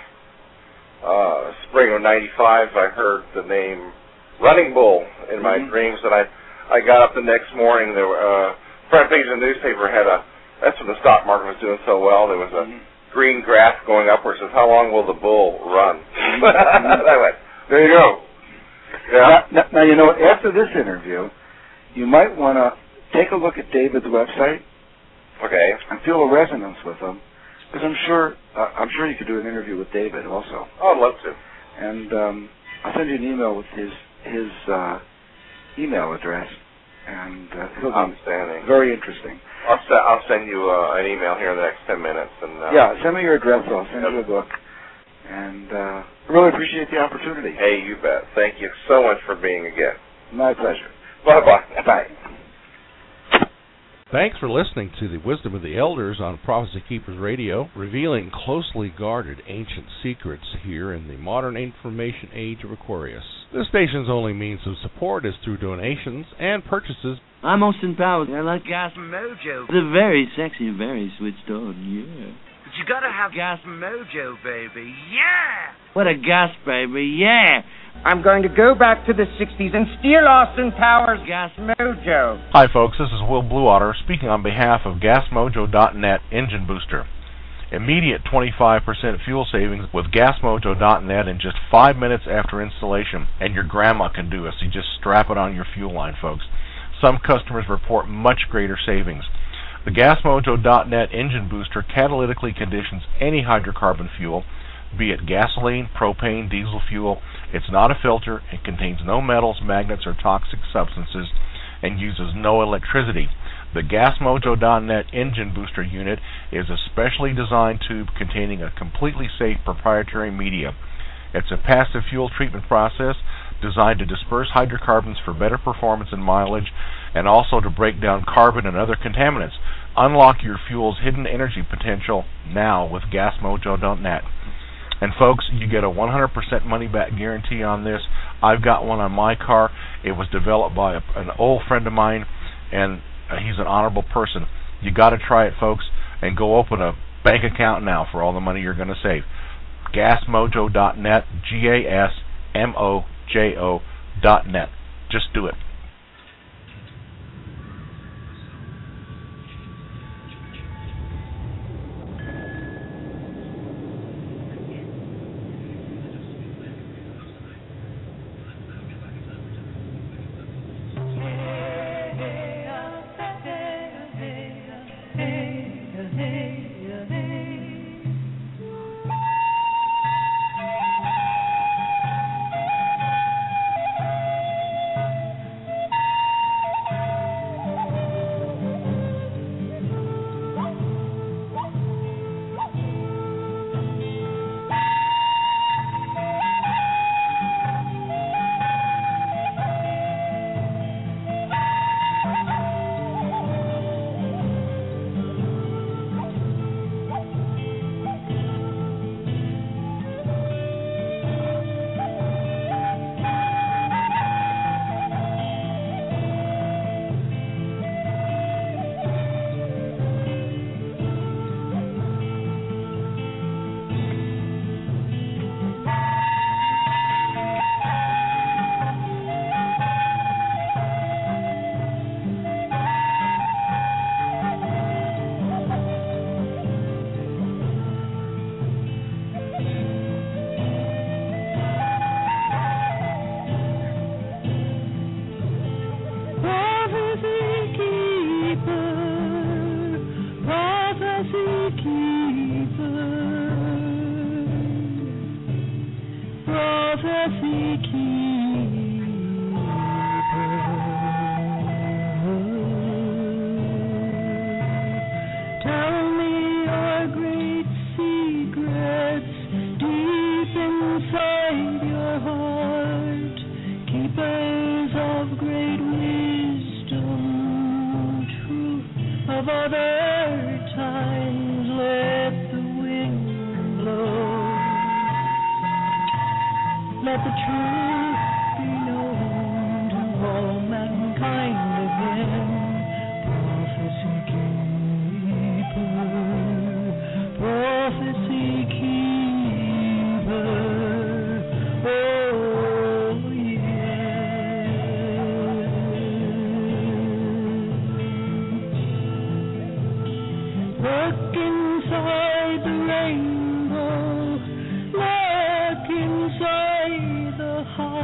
spring of '95, I heard the name Running Bull in my dreams, and I got up the next morning. There were front page of the newspaper had that's when the stock market was doing so well. There was a green graph going upwards. It says, "How long will the bull run?" I went, there you go. Yeah.
Now, after this interview, you might want to take a look at David's website.
Okay.
And feel a resonance with him, because I'm sure you could do an interview with David also.
Oh, I'd love to.
And I'll send you an email with his email address, and he'll be very interesting.
I'll send you an email here in the next 10 minutes. And
send me your address. I'll send you a book. And I really appreciate the opportunity.
Hey, you bet. Thank you so much for being a guest.
My pleasure.
Bye-bye.
Bye.
Thanks for listening to the Wisdom of the Elders on Prophecy Keepers Radio, revealing closely guarded ancient secrets here in the modern information age of Aquarius. This station's only means of support is through donations and purchases.
I'm Austin Powers. I like Gas Mojo. The very sexy, very switched on, yeah.
But you gotta have Gas Mojo, baby, yeah!
What a gas, baby, yeah!
I'm going to go back to the 60s and steal Austin Powers' Gas Mojo.
Hi folks, this is Will Bluewater speaking on behalf of GasMojo.net Engine Booster. Immediate 25% fuel savings with GasMojo.net in just 5 minutes after installation, and your grandma can do it, so you just strap it on your fuel line, folks. Some customers report much greater savings. The GasMojo.net Engine Booster catalytically conditions any hydrocarbon fuel, be it gasoline, propane, diesel fuel. It's not a filter, it contains no metals, magnets, or toxic substances, and uses no electricity. The GasMojo.net Engine Booster unit is a specially designed tube containing a completely safe proprietary media. It's a passive fuel treatment process designed to disperse hydrocarbons for better performance and mileage, and also to break down carbon and other contaminants. Unlock your fuel's hidden energy potential now with GasMojo.net. And folks, you get a 100% money-back guarantee on this. I've got one on my car. It was developed by an old friend of mine, and he's an honorable person. You got to try it, folks, and go open a bank account now for all the money you're going to save. GasMojo.net, GasMojo.net. Just do it.
Look inside the heart.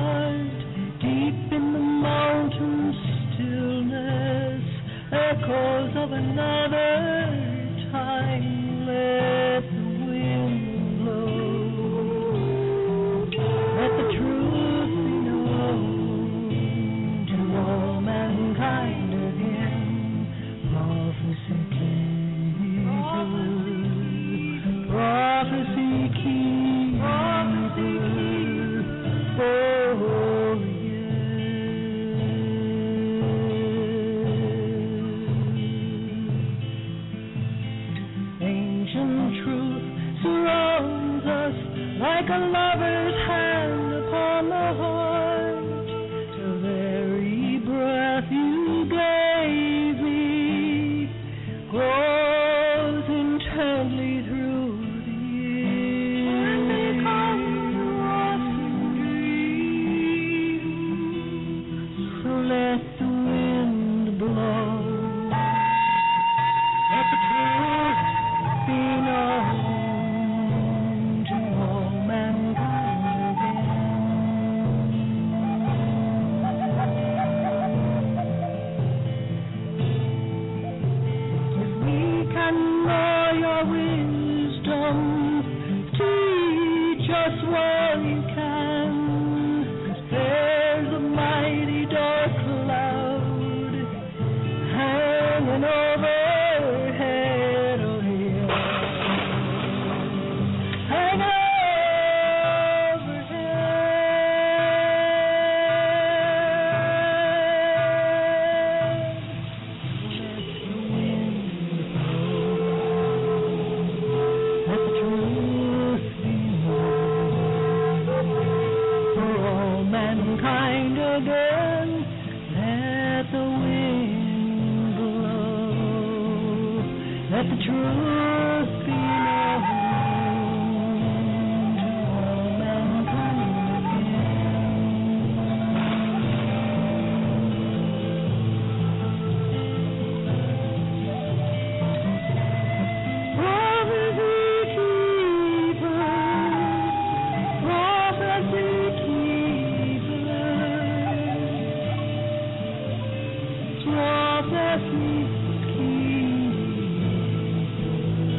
let the wind blow. Let the truth be known to all mankind again. If we can know your wisdom, teach us what you can. There's a mighty dark cloud hanging overhead, oh yeah, hanging overhead. Let the truth be known for all mankind again. Let the wind blow. Let the truth be known to all mankind again. Prophecy keepers, prophecy keepers, prophecy keepers.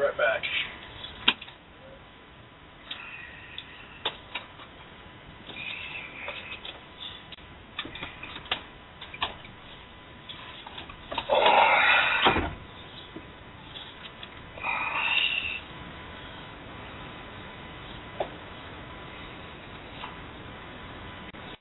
right back.